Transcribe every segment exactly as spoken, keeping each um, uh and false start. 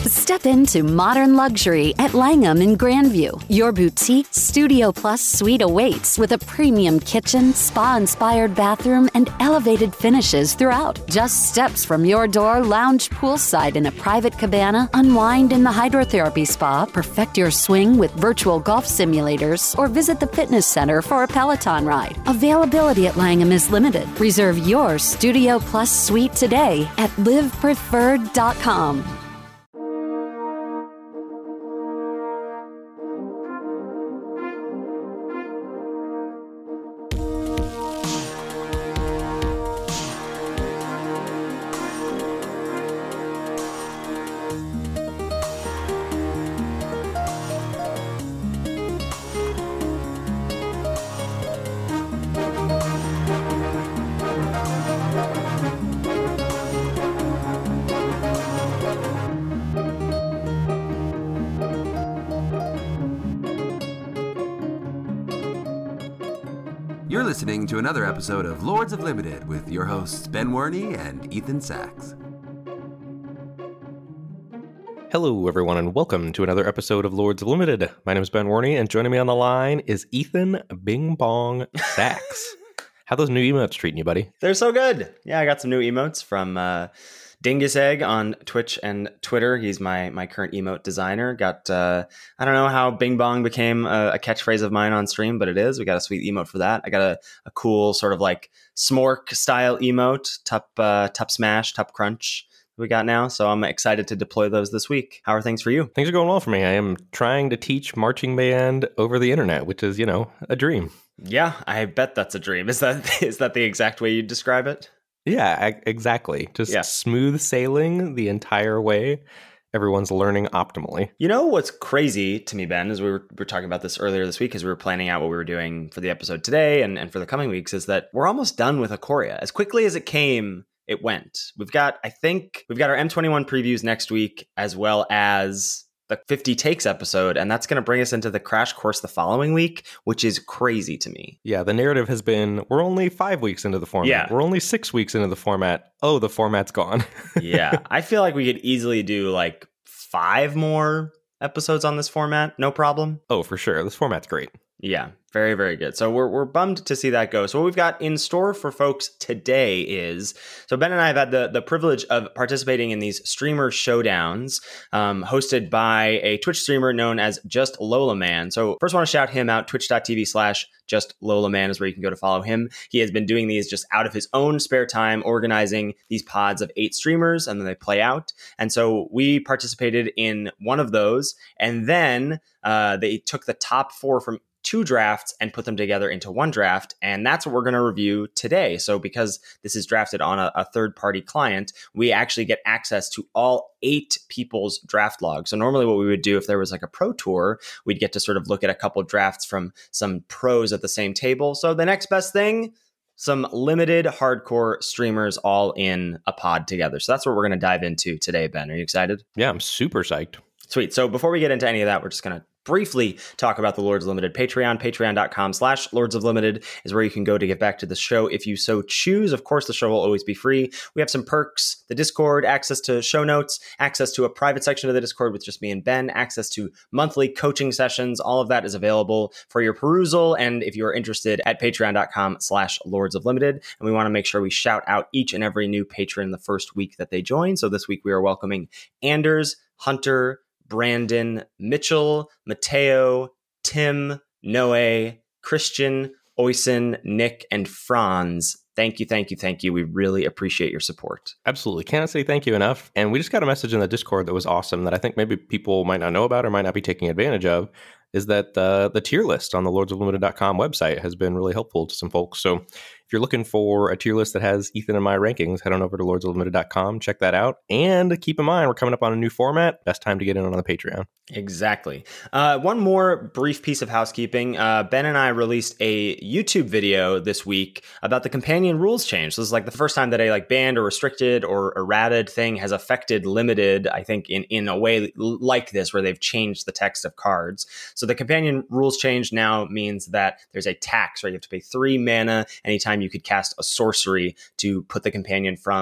Step into modern luxury at Langham in Grandview. Your boutique Studio Plus suite awaits with a premium kitchen, spa-inspired bathroom, and elevated finishes throughout. Just steps from your door, lounge poolside in a private cabana, unwind in the hydrotherapy spa, perfect your swing with virtual golf simulators, or visit the fitness center for a Peloton ride. Availability at Langham is limited. Reserve your Studio Plus suite today at live preferred dot com. You're listening to another episode of Lords of Limited with your hosts Ben Werney and Ethan Sachs. Hello, everyone, and welcome to another episode of Lords of Limited. My name is Ben Werney, and joining me on the line is Ethan Bing Bong Sachs. How those new emotes treating you, buddy? They're so good. Yeah, I got some new emotes from uh, Dingus Egg on Twitch and Twitter. He's my my current emote designer. Got uh, I don't know how Bing Bong became a, a catchphrase of mine on stream, but it is. We got a sweet emote for that. I got a, a cool sort of like Smork style emote, Tup uh, Tup Smash, Tup Crunch. We got now, so I'm excited to deploy those this week. How are things for you? Things are going well for me. I am trying to teach marching band over the internet, which is, you know, a dream. Yeah, I bet that's a dream. Is that is that the exact way you describe it? Yeah, exactly. Just yeah. smooth sailing the entire way. Everyone's learning optimally. You know what's crazy to me, Ben, as we were, we were talking about this earlier this week as we were planning out what we were doing for the episode today and, and for the coming weeks, is that we're almost done with Ikoria. As quickly as it came, it went. We've got, I think, we've got our M twenty-one previews next week, as well as the fifty takes episode, and that's going to bring us into the crash course the following week, which is crazy to me. Yeah, the narrative has been, we're only five weeks into the format. Yeah. We're only six weeks into the format. Oh, the format's gone. Yeah, I feel like we could easily do like five more episodes on this format. No problem. Oh, for sure. This format's great. Yeah, very, very good. So we're we're bummed to see that go. So what we've got in store for folks today is, so Ben and I have had the, the privilege of participating in these streamer showdowns um, hosted by a Twitch streamer known as Just Lola Man. So first I want to shout him out. Twitch.tv slash Just Lola Man is where you can go to follow him. He has been doing these just out of his own spare time, organizing these pods of eight streamers, and then they play out. And so we participated in one of those, and then uh, they took the top four from two drafts and put them together into one draft. And that's what we're going to review today. So because this is drafted on a, a third-party client, we actually get access to all eight people's draft logs. So normally what we would do if there was like a pro tour, we'd get to sort of look at a couple drafts from some pros at the same table. So the next best thing, some limited hardcore streamers all in a pod together. So that's what we're going to dive into today, Ben. Are you excited? Yeah, I'm super psyched. Sweet. So before we get into any of that, we're just going to briefly talk about the Lords of Limited Patreon. Patreon.com slash Lords of Limited is where you can go to get back to the show if you so choose. Of course, the show will always be free. We have some perks, the Discord, access to show notes, access to a private section of the Discord with just me and Ben, access to monthly coaching sessions. All of that is available for your perusal. And if you're interested, at patreon.com slash Lords of Limited. And we want to make sure we shout out each and every new patron the first week that they join. So this week we are welcoming Anders, Hunter, Brandon, Mitchell, Mateo, Tim, Noe, Christian, Oysen, Nick, and Franz. Thank you, thank you, thank you. We really appreciate your support. Absolutely. Can't say thank you enough. And we just got a message in the Discord that was awesome that I think maybe people might not know about or might not be taking advantage of, is that uh, the tier list on the lords of limited dot com website has been really helpful to some folks. So if you're looking for a tier list that has Ethan and my rankings, head on over to lords of limited dot com, check that out. And keep in mind, we're coming up on a new format. Best time to get in on the Patreon. Exactly. Uh, one more brief piece of housekeeping. Uh, Ben and I released a YouTube video this week about the companion rules change. So this is like the first time that a like banned or restricted or errated thing has affected limited, I think, in, in a way like this, where they've changed the text of cards. So the companion rules change now means that there's a tax, right? You have to pay three mana anytime you could cast a sorcery to put the companion from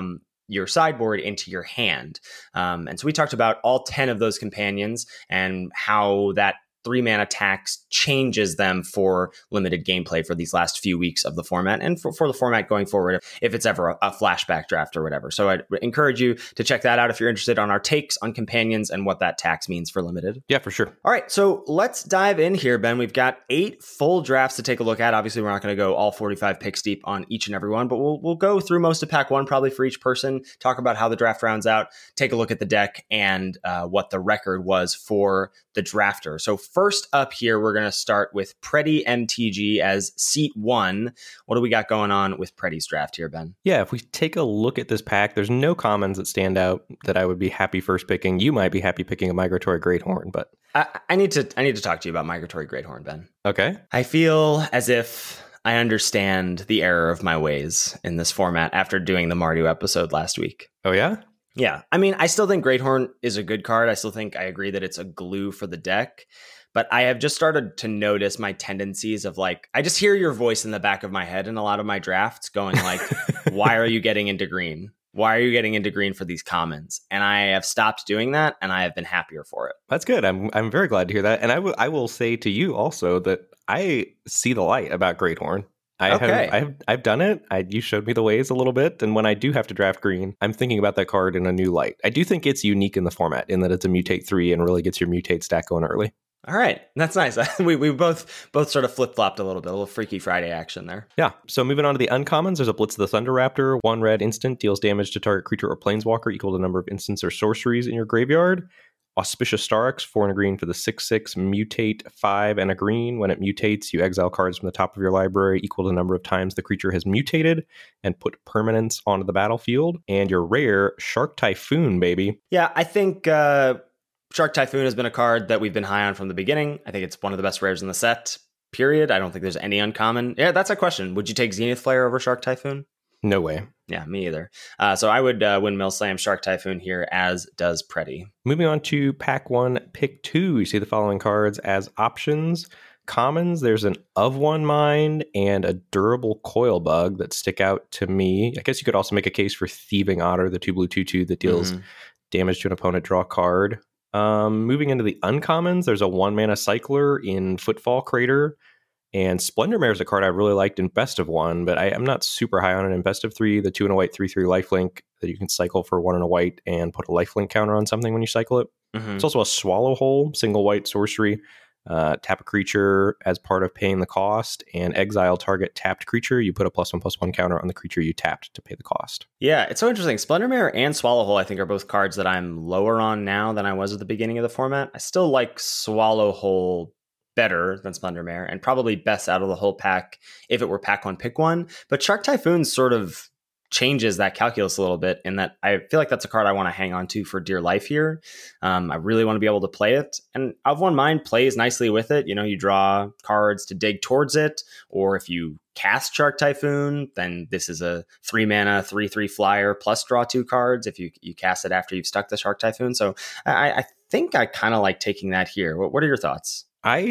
your sideboard into your hand. Um, and so we talked about all ten of those companions and how that three mana tax changes them for limited gameplay for these last few weeks of the format and for, for the format going forward if it's ever a, a flashback draft or whatever. So I'd encourage you to check that out if you're interested on our takes on companions and what that tax means for limited. Yeah, for sure. All right, so let's dive in here, Ben. We've got eight full drafts to take a look at. Obviously, we're not going to go all forty-five picks deep on each and every one, but we'll we'll go through most of pack one probably for each person, talk about how the draft rounds out, take a look at the deck and uh, what the record was for the drafter. So first up here, we're going to start with Preddy M T G as seat one. What do we got going on with Preddy's draft here, Ben? Yeah, if we take a look at this pack, there's no commons that stand out that I would be happy first picking. You might be happy picking a Migratory Greathorn, but I, I need to I need to talk to you about Migratory Greathorn, Ben. Okay. I feel as if I understand the error of my ways in this format after doing the Mardu episode last week. Oh, yeah? Yeah. I mean, I still think Greathorn is a good card. I still think I agree that it's a glue for the deck. But I have just started to notice my tendencies of like, I just hear your voice in the back of my head in a lot of my drafts going like, why are you getting into green? Why are you getting into green for these commons? And I have stopped doing that, and I have been happier for it. That's good. I'm I'm very glad to hear that. And I, w- I will say to you also that I see the light about Greathorn. I Okay. have I've I've done it. I you showed me the ways a little bit, and when I do have to draft green, I'm thinking about that card in a new light. I do think it's unique in the format in that it's a mutate three and really gets your mutate stack going early. All right, that's nice. we we both both sort of flip flopped a little bit, a little Freaky Friday action there. Yeah. So moving on to the uncommons, there's a Blitz of the Thunder Raptor. One red instant deals damage to target creature or planeswalker equal to the number of instants or sorceries in your graveyard. Auspicious Starix, four and a green for the six six, mutate five and a green. When it mutates, you exile cards from the top of your library equal to the number of times the creature has mutated and put permanents onto the battlefield. And your rare, Shark Typhoon, baby. Yeah, I think uh, Shark Typhoon has been a card that we've been high on from the beginning. I think it's one of the best rares in the set, period. I don't think there's any uncommon. Yeah, that's a question. Would you take Zenith Flare over Shark Typhoon? No way. Yeah, me either. Uh, so I would uh, windmill slam Shark Typhoon here, as does Preddy. Moving on to pack one, pick two. You see the following cards as options. Commons, there's an Of One Mind and a Durable Coil Bug that stick out to me. I guess you could also make a case for Thieving Otter, the two blue two two that deals mm-hmm. damage to an opponent, draw a card. Um, moving into the uncommons, there's a one mana cycler in Footfall Crater. And Splendor Mare is a card I really liked in Best of One, but I am not super high on it in Best of Three. The two and a white, three three lifelink that you can cycle for one and a white and put a lifelink counter on something when you cycle it. Mm-hmm. It's also a Swallow Hole, single white sorcery. Uh, tap a creature as part of paying the cost and exile target tapped creature. You put a plus one plus one counter on the creature you tapped to pay the cost. Yeah, it's so interesting. Splendor Mare and Swallow Hole, I think, are both cards that I'm lower on now than I was at the beginning of the format. I still like Swallow Hole better than Splendor Mare and probably best out of the whole pack if it were pack one, pick one. But Shark Typhoon sort of changes that calculus a little bit in that I feel like that's a card I want to hang on to for dear life here. Um, I really want to be able to play it. And Of One Mind plays nicely with it. You know, you draw cards to dig towards it, or if you cast Shark Typhoon, then this is a three mana, three, three flyer plus draw two cards if you, you cast it after you've stuck the Shark Typhoon. So I, I think I kind of like taking that here. What, what are your thoughts?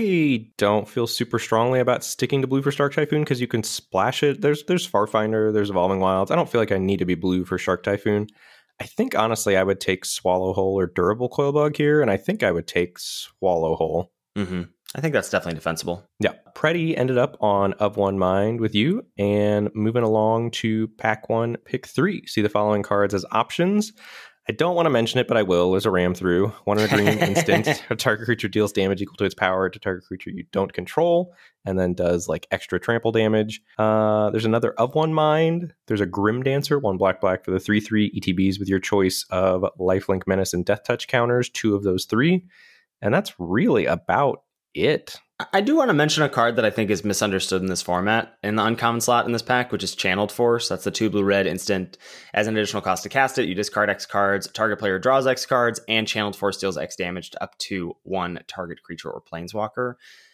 I don't feel super strongly about sticking to blue for Shark Typhoon because you can splash it. There's there's Farfinder, there's Evolving Wilds. I don't feel like I need to be blue for Shark Typhoon. I think, honestly, I would take Swallow Hole or Durable Coil Bug here, and I think I would take Swallow Hole. Mm-hmm. I think that's definitely defensible. Yeah. Preddy ended up on Of One Mind with you, and moving along to pack one, pick three. See the following cards as options. I don't want to mention it, but I will. There's a ram through. One in a green instant. A target creature deals damage equal to its power to target creature you don't control, and then does like extra trample damage. Uh, there's another Of One Mind. There's a Grim Dancer, one black black for the three three E T Bs with your choice of Lifelink, Menace, and Death Touch counters. Two of those three, and that's really about it. I do want to mention a card that I think is misunderstood in this format in the uncommon slot in this pack, which is Channeled Force. That's the two blue red instant. As an additional cost to cast it, you discard X cards, target player draws X cards, and Channeled Force deals X damage to up to one target creature or planeswalker.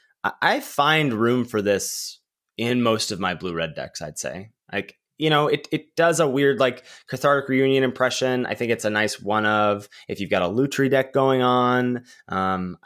I find room for this in most of my blue red decks, I'd say. Like, you know, it, it does a weird like Cathartic Reunion impression. I think it's a nice one of if you've got a Lutri deck going on. Um, I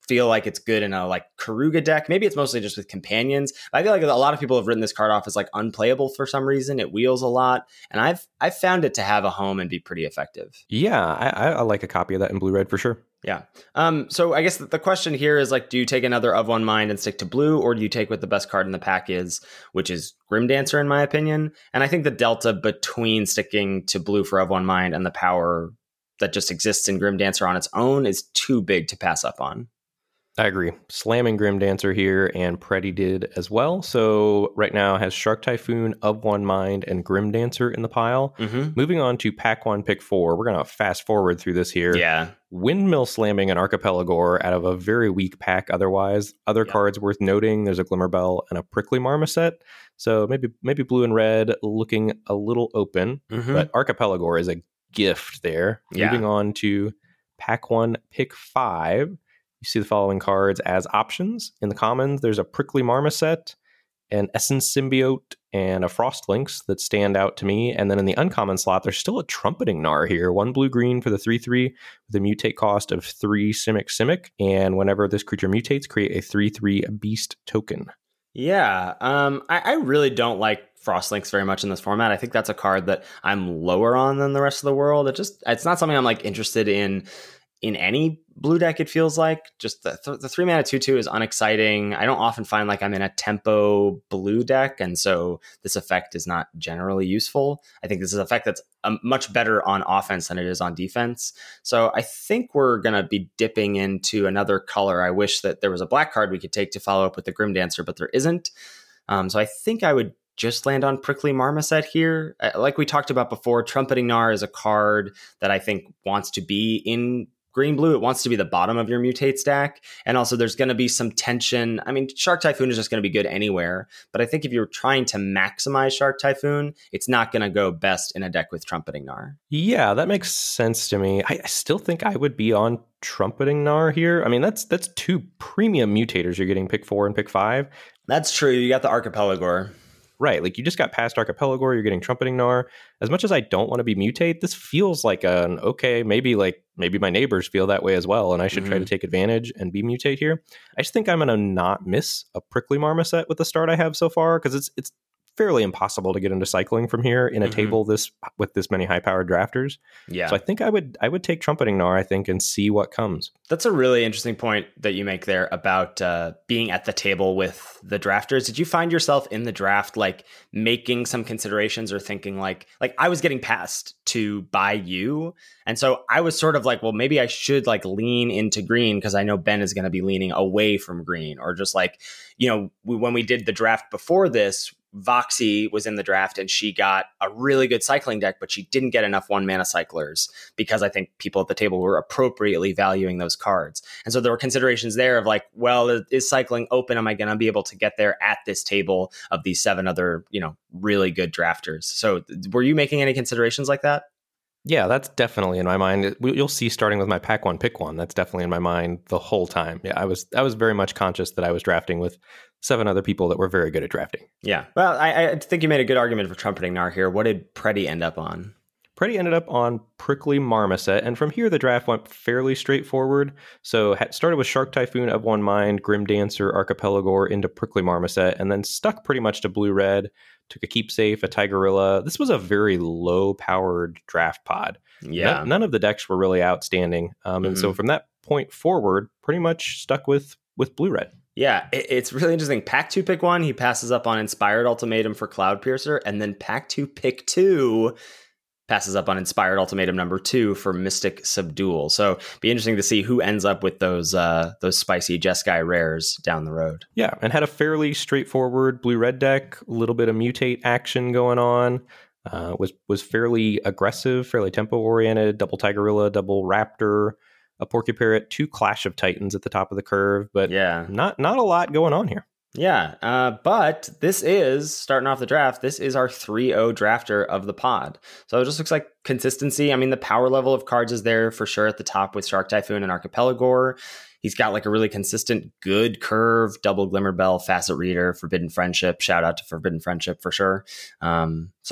feel like it's good in a like Karuga deck. Maybe it's mostly just with companions. But I feel like a lot of people have written this card off as like unplayable for some reason. It wheels a lot, and I've I've found it to have a home and be pretty effective. Yeah, I, I like a copy of that in blue red for sure. Yeah. Um. So I guess the question here is like, do you take another of one mind and stick to blue, or do you take what the best card in the pack is, which is Grim Dancer, in my opinion? And I think the delta between sticking to blue for of one mind and the power that just exists in Grim Dancer on its own is too big to pass up on. I agree. Slamming Grim Dancer here, and Preddy did as well. So right now has Shark Typhoon, Of One Mind, and Grim Dancer in the pile. Mm-hmm. Moving on to pack one, pick four. We're going to fast forward through this here. Yeah. Windmill slamming an Archipelagore out of a very weak pack otherwise. Other Yep. cards worth noting, there's a Glimmerbell and a Prickly Marmoset. So maybe maybe blue and red looking a little open, Mm-hmm. but Archipelagore is a gift there. Yeah. Moving on to pack one, pick five. You see the following cards as options. In the commons, there's a Prickly Marmoset, an Essence Symbiote, and a Frostlynx that stand out to me. And then in the uncommon slot, there's still a Trumpeting Gnar here. One blue-green for the three three with a mutate cost of three Simic Simic. And whenever this creature mutates, create a three three Beast token. Yeah, um, I, I really don't like Frostlynx very much in this format. I think that's a card that I'm lower on than the rest of the world. It just it's not something I'm like interested in in any blue deck. It feels like just the th- the three mana two two is unexciting. I don't often find like I'm in a tempo blue deck, and so this effect is not generally useful. I think this is an effect that's um, much better on offense than it is on defense. So I think we're gonna be dipping into another color. I wish that there was a black card we could take to follow up with the Grim Dancer, but there isn't. Um, so I think I would just land on Prickly Marmoset here. Uh, like we talked about before, Trumpeting Gnar is a card that I think wants to be in green blue. It wants to be the bottom of your mutate stack. And also there's going to be some tension. I mean, Shark Typhoon is just going to be good anywhere. But I think if you're trying to maximize Shark Typhoon, it's not going to go best in a deck with Trumpeting Gnar. Yeah, that makes sense to me. I, I still think I would be on Trumpeting Gnar here. I mean, that's that's two premium mutators you're getting pick four and pick five. That's true. You got the Archipelagore. Right, like you just got past Archipelagore, you're getting Trumpeting Gnar. As much as I don't want to be mutate, this feels like an okay, maybe like maybe my neighbors feel that way as well, and I should mm-hmm. try to take advantage and be mutate here. I just think I'm going to not miss a Prickly Marmoset with the start I have so far, because it's it's fairly impossible to get into cycling from here in a mm-hmm. table this with this many high-powered drafters. Yeah. So I think I would I would take Trumpeting Gnar, I think, and see what comes. That's a really interesting point that you make there about uh, being at the table with the drafters. Did you find yourself in the draft like making some considerations or thinking like like I was getting passed to buy you, and so I was sort of like, well, maybe I should like lean into green because I know Ben is going to be leaning away from green, or just like, you know, we, when we did the draft before this, Voxy was in the draft and she got a really good cycling deck, but she didn't get enough one mana cyclers because I think people at the table were appropriately valuing those cards. And so there were considerations there of like, well, is cycling open? Am I going to be able to get there at this table of these seven other, you know, really good drafters? So were you making any considerations like that? Yeah, that's definitely in my mind. You'll see starting with my pack one, pick one. That's definitely in my mind the whole time. Yeah, I was I was very much conscious that I was drafting with seven other people that were very good at drafting. Yeah. Well, I, I think you made a good argument for Trumpeting Gnar here. What did Preddy end up on? Preddy ended up on Prickly Marmoset, and from here the draft went fairly straightforward. So it started with Shark Typhoon, Of One Mind, Grim Dancer, Archipelagore into Prickly Marmoset, and then stuck pretty much to blue-red. Took a Keepsafe, a Tigerilla. This was a very low-powered draft pod. Yeah. None, none of the decks were really outstanding. Um, and mm-hmm. so from that point forward, pretty much stuck with, with blue-red. Yeah, it, it's really interesting. Pack two, pick one. He passes up on Inspired Ultimatum for Cloudpiercer. And then pack two, pick two passes up on Inspired Ultimatum number two for Mystic Subdual. So be interesting to see who ends up with those uh, those spicy Jeskai rares down the road. Yeah, and had a fairly straightforward blue-red deck, a little bit of mutate action going on. Uh, was was fairly aggressive, fairly tempo-oriented, double Tigerilla, double Raptor, a Porcuparrot, two Clash of Titans at the top of the curve, but yeah, not not a lot going on here. Yeah, uh, but this is, starting off the draft, this is our three oh drafter of the pod. So it just looks like consistency. I mean, the power level of cards is there for sure at the top with Shark Typhoon and Archipelagore. He's got like a really consistent, good curve, double Glimmerbell, Facet Reader, Forbidden Friendship. Shout out to Forbidden Friendship for sure. Um, so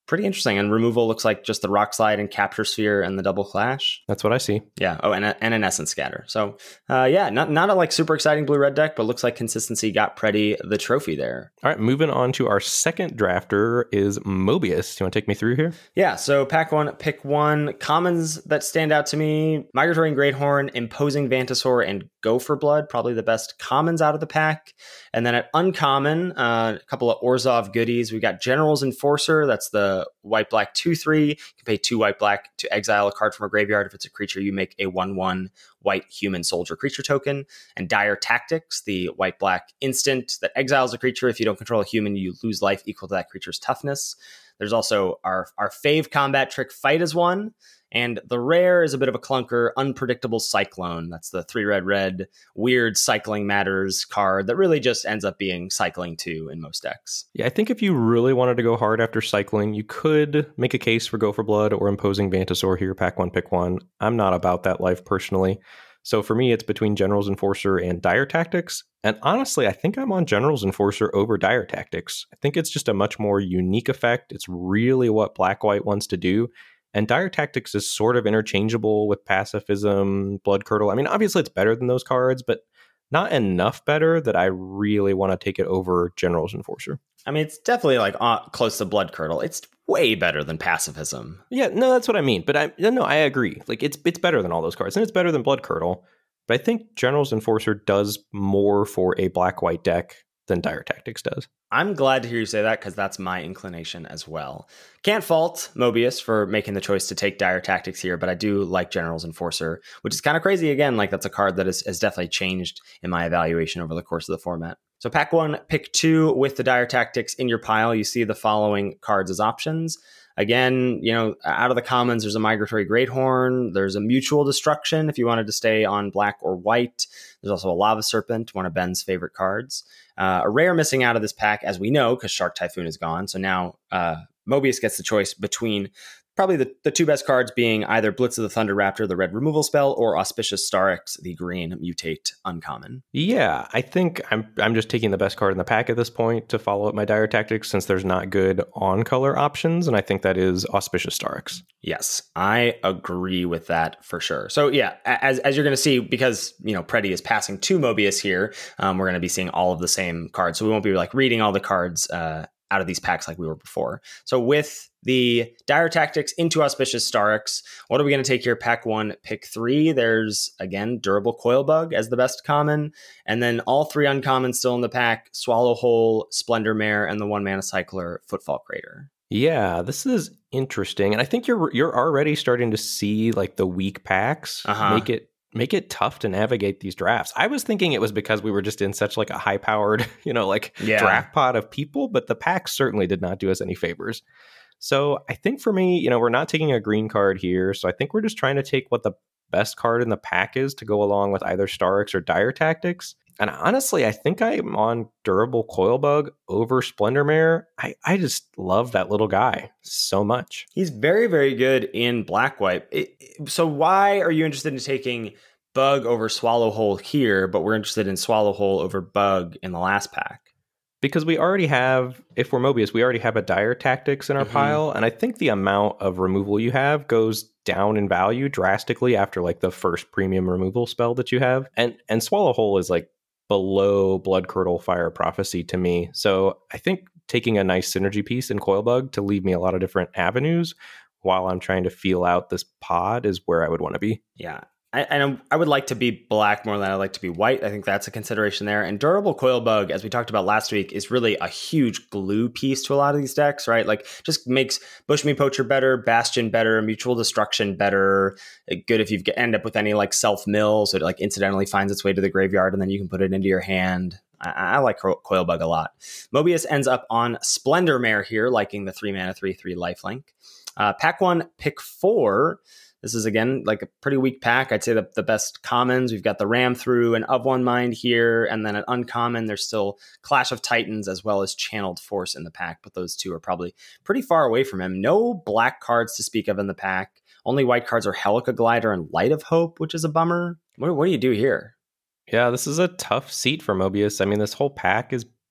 pretty interesting. And removal looks like just the Rock Slide and Capture Sphere and the Double Clash. That's what I see. Yeah. Oh, and, a, and an Essence Scatter. So, uh, yeah, not not a like super exciting blue-red deck, but looks like consistency got Preddy the trophy there. All right, moving on to our second drafter is Mobius. Do you want to take me through here? Yeah, so pack one, pick one. Commons that stand out to me, Migratory and Greathorn, Imposing Vantasaur, and Gopher Blood, probably the best commons out of the pack. And then at uncommon, uh, a couple of Orzhov goodies. We got General's Enforcer, that's the white-black two three. You can pay two white-black to exile a card from a graveyard. If it's a creature, you make a one one white human soldier creature token. And Dire Tactics, the white-black instant that exiles a creature. If you don't control a human, you lose life equal to that creature's toughness. There's also our, our fave combat trick, Fight as One. And the rare is a bit of a clunker, Unpredictable Cyclone. That's the three red red weird cycling matters card that really just ends up being cycling two in most decks. Yeah, I think if you really wanted to go hard after cycling, you could make a case for Gopher Blood or Imposing Vantasaur here, pack one, pick one. I'm not about that life personally. So for me, it's between General's Enforcer and Dire Tactics. And honestly, I think I'm on General's Enforcer over Dire Tactics. I think it's just a much more unique effect. It's really what Black-White wants to do. And Dire Tactics is sort of interchangeable with Pacifism, Blood Curdle. I mean, obviously it's better than those cards, but not enough better that I really want to take it over General's Enforcer. I mean, it's definitely like uh, close to Blood Curdle. It's way better than Pacifism. Yeah, no, that's what I mean. But I no, I agree. Like it's it's better than all those cards, and it's better than Blood Curdle. But I think General's Enforcer does more for a black-white deck than Dire Tactics does. I'm glad to hear you say that because that's my inclination as well. Can't fault Mobius for making the choice to take Dire Tactics here, but I do like General's Enforcer, which is kind of crazy. Again, like that's a card that has, has definitely changed in my evaluation over the course of the format. So pack one, pick two with the Dire Tactics in your pile. You see the following cards as options. Again, you know, out of the commons, there's a Migratory Greathorn. There's a Mutual Destruction if you wanted to stay on black or white. There's also a Lava Serpent, one of Ben's favorite cards. Uh, a rare missing out of this pack, as we know, because Shark Typhoon is gone. So now uh, Mobius gets the choice between probably the, the two best cards being either Blitz of the Thunder Raptor, the red removal spell, or Auspicious Starix, the green mutate uncommon. Yeah, I think I'm I'm just taking the best card in the pack at this point to follow up my Dire Tactics since there's not good on-color options, and I think that is Auspicious Starix. Yes, I agree with that for sure. So yeah, as as you're going to see, because you know Preddy is passing to Mobius here, um, we're going to be seeing all of the same cards. So we won't be like reading all the cards uh, out of these packs like we were before. So with the Dire Tactics into Auspicious Starix, what are we going to take here? Pack one, pick three. There's, again, Durable Coil Bug as the best common. And then all three uncommons still in the pack, Swallow Hole, Splendor Mare, and the one mana cycler, Footfall Crater. Yeah, this is interesting. And I think you're you're already starting to see like the weak packs Uh-huh. make it make it tough to navigate these drafts. I was thinking it was because we were just in such like a high powered, you know, like Yeah. draft pot of people, but the packs certainly did not do us any favors. So I think for me, you know, we're not taking a green card here. So I think we're just trying to take what the best card in the pack is to go along with either Starix or Dire Tactics. And honestly, I think I'm on Durable Coil Bug over Splendor Mare. I, I just love that little guy so much. He's very, very good in black-white. It- it- So why are you interested in taking Bug over Swallow Hole here, but we're interested in Swallow Hole over Bug in the last pack? Because we already have, if we're Mobius, we already have a Dire Tactics in our Mhm. pile. And I think the amount of removal you have goes down in value drastically after like the first premium removal spell that you have. And and Swallow Hole is like below Blood Curdle, Fire Prophecy to me. So I think taking a nice synergy piece in Coil Bug to leave me a lot of different avenues while I'm trying to feel out this pod is where I would want to be. Yeah. I, and I would like to be black more than I like to be white. I think that's a consideration there. And Durable Coil Bug, as we talked about last week, is really a huge glue piece to a lot of these decks, right? Like just makes Bushmeat Poacher better, Bastion better, Mutual Destruction better. Good if you end up with any like self-mill, so it like incidentally finds its way to the graveyard and then you can put it into your hand. I, I like Coil Bug a lot. Mobius ends up on Splendor Mare here, liking the three mana, three, three lifelink. Uh, pack one, pick four. This is, again, like a pretty weak pack. I'd say the, the best commons. We've got the Ram Through and Of One Mind here. And then at uncommon, there's still Clash of Titans as well as Channeled Force in the pack. But those two are probably pretty far away from him. No black cards to speak of in the pack. Only white cards are Helica Glider and Light of Hope, which is a bummer. What, what do you do here? Yeah, this is a tough seat for Mobius. I mean, this whole pack is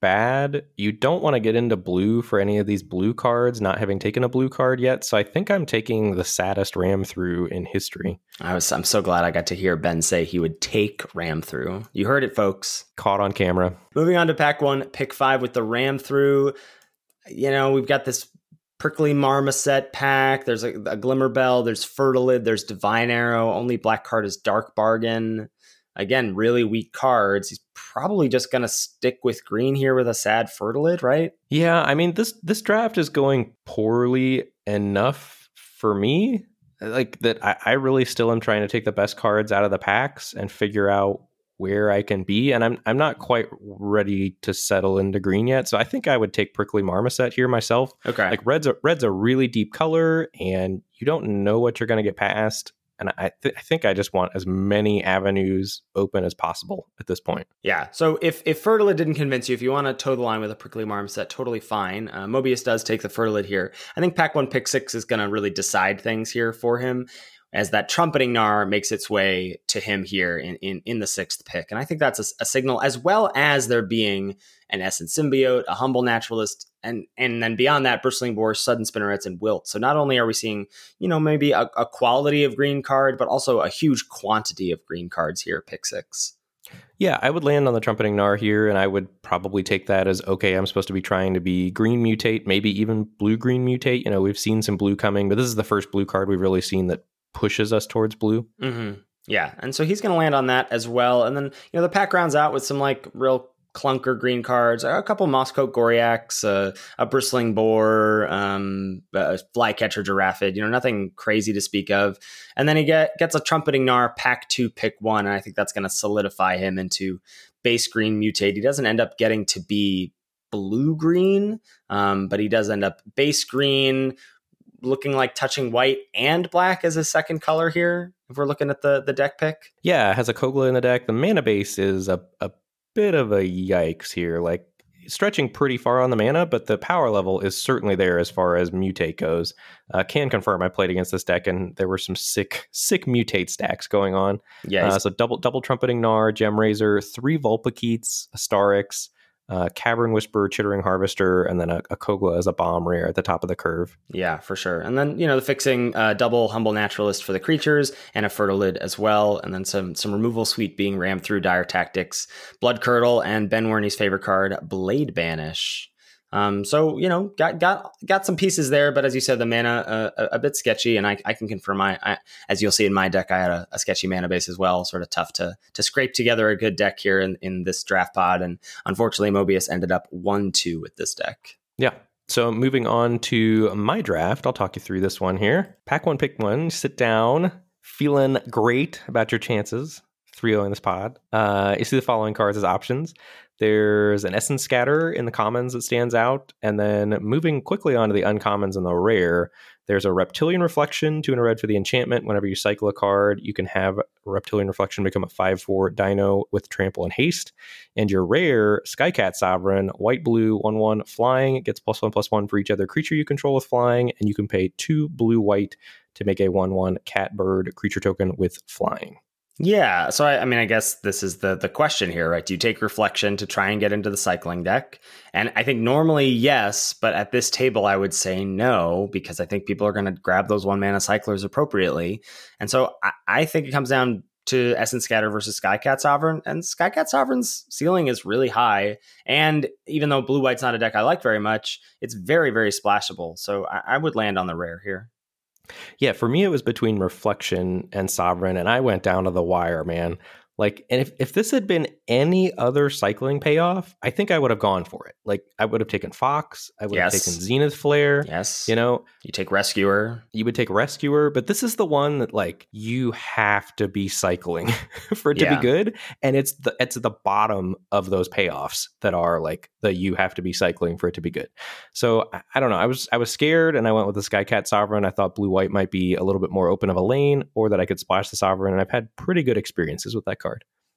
bad. You don't want to get into blue for any of these blue cards, not having taken a blue card yet. So I think I'm taking the saddest ram through in history. I was, I'm so glad I got to hear Ben say he would take ram through. You heard it, folks. Caught on camera. Moving on to pack one, pick five with the ram through. You know, we've got this Prickly Marmoset pack. There's a, a Glimmer Bell. There's Fertilid. There's Divine Arrow. Only black card is Dark Bargain. Again, really weak cards. He's probably just going to stick with green here with a sad Fertilid, right? Yeah, I mean, this this draft is going poorly enough for me. Like that, I, I really still am trying to take the best cards out of the packs and figure out where I can be. And I'm I'm not quite ready to settle into green yet. So I think I would take Prickly Marmoset here myself. Okay. Like red's a, red's a really deep color and you don't know what you're going to get past. And I, th- I think I just want as many avenues open as possible at this point. Yeah. So if if Fertilid didn't convince you, if you want to toe the line with a Prickly Marmoset, totally fine. Uh, Mobius does take the Fertilid here. I think pack one, pick six is going to really decide things here for him, as that Trumpeting Gnar makes its way to him here in, in, in the sixth pick. And I think that's a, a signal, as well as there being an Essence Symbiote, a Humble Naturalist, and and then beyond that, Bristling Boar, Sudden Spinnerets, and Wilt. So not only are we seeing, you know, maybe a, a quality of green card, but also a huge quantity of green cards here at pick six. Yeah, I would land on the Trumpeting Gnar here, and I would probably take that as, okay, I'm supposed to be trying to be green mutate, maybe even blue-green mutate. You know, we've seen some blue coming, but this is the first blue card we've really seen that pushes us towards blue. Mm-hmm. Yeah, and so he's going to land on that as well. And then, you know, the pack rounds out with some like real clunker green cards, a couple Mosscoat Goriacs, uh, a Bristling Boar, um, a Flycatcher Giraffid, you know, nothing crazy to speak of. And then he get, gets a Trumpeting Gnar, pack two, pick one, and I think that's going to solidify him into base green mutate. He doesn't end up getting to be blue-green, um, but he does end up base green, looking like touching white and black as his second color here, if we're looking at the, the deck pick. Yeah, it has a Kogla in the deck. The mana base is a, a bit of a yikes here, like stretching pretty far on the mana, but the power level is certainly there as far as mutate goes. Uh, can confirm I played against this deck and there were some sick, sick mutate stacks going on. Yeah. Uh, so double double Trumpeting Gnar, Gem Razor, three Vulpikeets, a Starix, Uh, Cavern Whisperer, Chittering Harvester, and then a, a Kogla as a bomb rare at the top of the curve. Yeah, for sure. And then, you know, the fixing uh, double Humble Naturalist for the creatures and a Fertilid as well. And then some some removal suite being rammed through Dire Tactics, Blood Curdle, and Ben Werney's favorite card, Blade Banish. Um, so, you know, got got got some pieces there, but as you said, the mana uh, a, a bit sketchy, and I, I can confirm, I, I as you'll see in my deck, I had a, a sketchy mana base as well, sort of tough to to scrape together a good deck here in, in this draft pod, and unfortunately, Mobius ended up one two with this deck. Yeah. So moving on to my draft, I'll talk you through this one here. Pack one, pick one, sit down, feeling great about your chances. three oh in this pod. Uh, you see the following cards as options. There's an Essence Scatter in the commons that stands out. And then moving quickly on to the uncommons and the rare, there's a Reptilian Reflection, two and a red for the enchantment. Whenever you cycle a card, you can have Reptilian Reflection become a five four dino with trample and haste. And your rare, Skycat Sovereign, white blue, one one flying. It gets plus one plus one for each other creature you control with flying. And you can pay two blue white to make a one one cat bird creature token with flying. Yeah, so I, I mean, I guess this is the the question here, right? Do you take Reflection to try and get into the cycling deck? And I think normally yes, but at this table I would say no, because I think people are going to grab those one mana cyclers appropriately. And so I, I think it comes down to Essence Scatter versus Skycat Sovereign, and Skycat Sovereign's ceiling is really high. And even though blue white's not a deck I like very much, it's very very splashable. So I, I would land on the rare here. Yeah, for me, it was between Reflection and Sovereign, and I went down to the wire, man. Like, and if, if this had been any other cycling payoff, I think I would have gone for it. Like, I would have taken Fox. I would yes. have taken Zenith Flare. Yes. You know, you take Rescuer. You would take Rescuer, but this is the one that, like, you have to be cycling for it yeah. to be good. And it's the it's at the bottom of those payoffs that are like the you have to be cycling for it to be good. So I, I don't know. I was I was scared, and I went with the Skycat Sovereign. I thought blue white might be a little bit more open of a lane, or that I could splash the Sovereign, and I've had pretty good experiences with that card.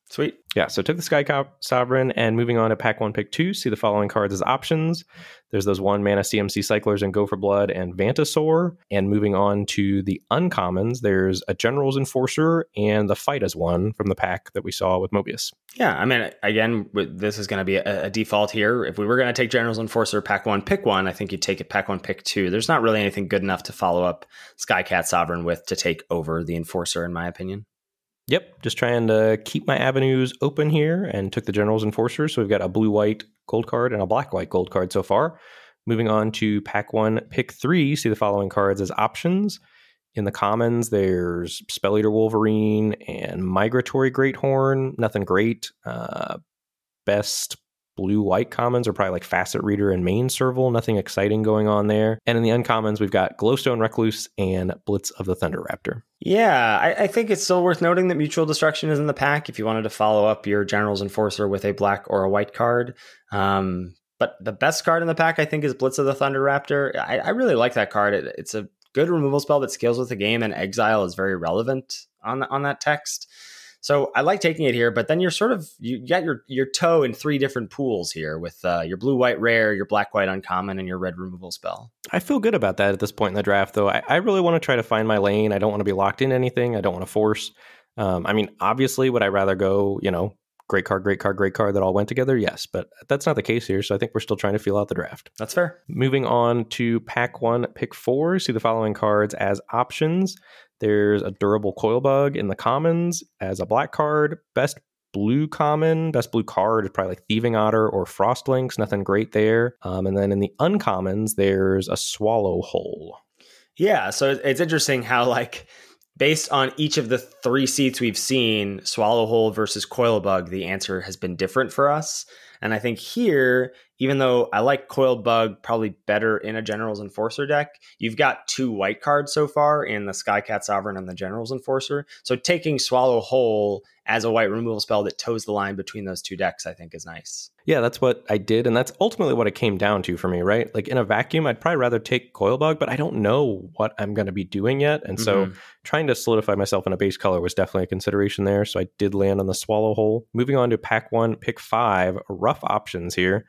Sweet. Yeah, so took the Sky Cop Sovereign, and moving on to pack one, pick two, see the following cards as options. There's those one mana C M C Cyclers and Go for Blood and Vantasaur. And moving on to the uncommons, there's a General's Enforcer and the Fight as one from the pack that we saw with Mobius. Yeah, I mean, again, this is going to be a, a default here. If we were going to take General's Enforcer pack one, pick one, I think you'd take it pack one, pick two. There's not really anything good enough to follow up Skycat Sovereign with to take over the Enforcer, in my opinion. Yep, just trying to keep my avenues open here, and took the General's Enforcer. So we've got a blue-white gold card and a black-white gold card so far. Moving on to pack one, pick three, see the following cards as options. In the commons, there's Spell Eater Wolverine and Migratory Greathorn. Nothing great. Uh, best blue-white commons are probably like Facet Reader and Main Serval. Nothing exciting going on there. And in the uncommons, we've got Glowstone Recluse and Blitz of the Thunder Raptor. Yeah, I, I think it's still worth noting that Mutual Destruction is in the pack if you wanted to follow up your General's Enforcer with a black or a white card. Um, but the best card in the pack, I think, is Blitz of the Thunder Raptor. I, I really like that card. It, it's a good removal spell that scales with the game, and Exile is very relevant on on that text. So I like taking it here, but then you're sort of, you got your, your toe in three different pools here with uh, your blue-white rare, your black-white uncommon, and your red removal spell. I feel good about that at this point in the draft, though. I, I really want to try to find my lane. I don't want to be locked into anything. I don't want to force. Um, I mean, obviously, would I rather go, you know, great card, great card, great card that all went together? Yes, but that's not the case here, so I think we're still trying to feel out the draft. That's fair. Moving on to pack one, pick four, see the following cards as options. There's a Durable Coilbug in the commons as a black card. Best blue common, best blue card is probably like Thieving Otter or Frostlinks. Nothing great there. Um, and then in the uncommons, there's a Swallowhole. Yeah, so it's interesting how, like, based on each of the three seats we've seen, Swallowhole versus Coilbug, the answer has been different for us. And I think here, even though I like Coilbug probably better in a General's Enforcer deck, you've got two white cards so far in the Skycat Sovereign and the General's Enforcer. So taking Swallowhole as a white removal spell that toes the line between those two decks, I think is nice. Yeah, that's what I did. And that's ultimately what it came down to for me, right? Like in a vacuum, I'd probably rather take Coilbug, but I don't know what I'm going to be doing yet. And so mm-hmm. trying to solidify myself in a base color was definitely a consideration there. So I did land on the Swallowhole. Moving on to pack one, pick five, rough options here.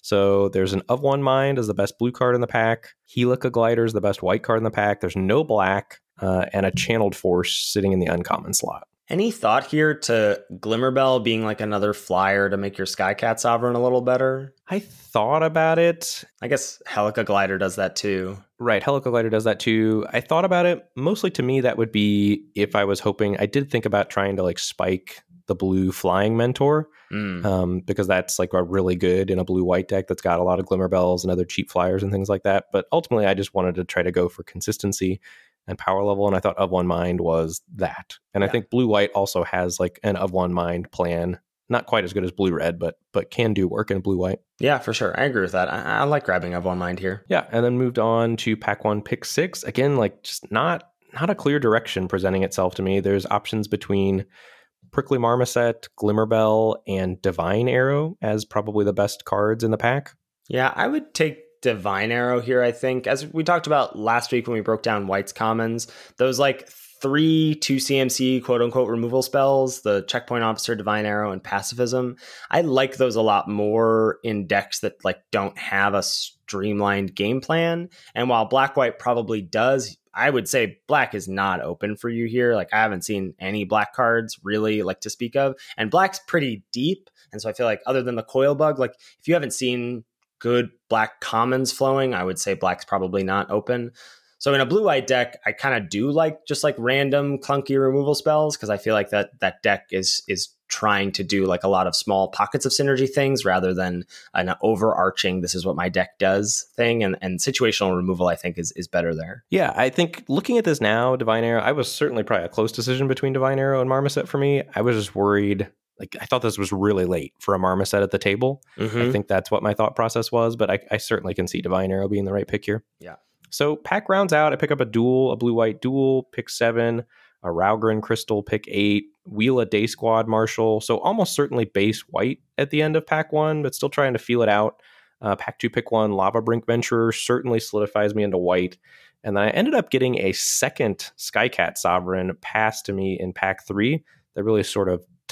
So there's an Of One Mind as the best blue card in the pack. Helica Glider is the best white card in the pack. There's no black, uh, and a Channeled Force sitting in the uncommon slot. Any thought here to Glimmerbell being like another flyer to make your Skycat Sovereign a little better? I thought about it. I guess Helica Glider does that too. Right, Helica Glider does that too. I thought about it. Mostly to me, that would be if I was hoping, I did think about trying to like spike the blue Flying Mentor, mm. um, because that's like a really good in a blue-white deck that's got a lot of Glimmerbells and other cheap flyers and things like that. But ultimately, I just wanted to try to go for consistency and power level, and I thought Of One Mind was that. And yeah. I think blue-white also has like an Of One Mind plan. Not quite as good as blue-red, but but can do work in blue-white. Yeah, for sure. I agree with that. I, I like grabbing Of One Mind here. Yeah, and then moved on to pack one, pick six. Again, like just not not a clear direction presenting itself to me. There's options between Prickly Marmoset, Glimmerbell, and Divine Arrow as probably the best cards in the pack. Yeah, I would take Divine Arrow here, I think. As we talked about last week when we broke down White's commons, those like three two C M C quote unquote removal spells, the Checkpoint Officer, Divine Arrow, and Pacifism, I like those a lot more in decks that like don't have a streamlined game plan. And while Black White probably does, I would say black is not open for you here. Like I haven't seen any black cards really like to speak of, and black's pretty deep. And so I feel like other than the Coilbug, like if you haven't seen good black commons flowing, I would say black's probably not open. So in a blue-white deck, I kind of do like just like random clunky removal spells because I feel like that that deck is is trying to do like a lot of small pockets of synergy things rather than an overarching this is what my deck does thing. And, and situational removal, I think, is is better there. Yeah, I think looking at this now, Divine Arrow, I was certainly probably a close decision between Divine Arrow and Marmoset for me. I was just worried. Like I thought this was really late for a Marmoset at the table. Mm-hmm. I think that's what my thought process was, but I, I certainly can see Divine Arrow being the right pick here. Yeah. So pack rounds out. I pick up a duel, a blue-white duel, pick seven, a Raugrin Crystal, pick eight, wheel a Day Squad Marshal. So almost certainly base white at the end of pack one, but still trying to feel it out. Uh, pack two, pick one, Lava Brink Venturer certainly solidifies me into white. And then I ended up getting a second Skycat Sovereign passed to me in pack three that really sort of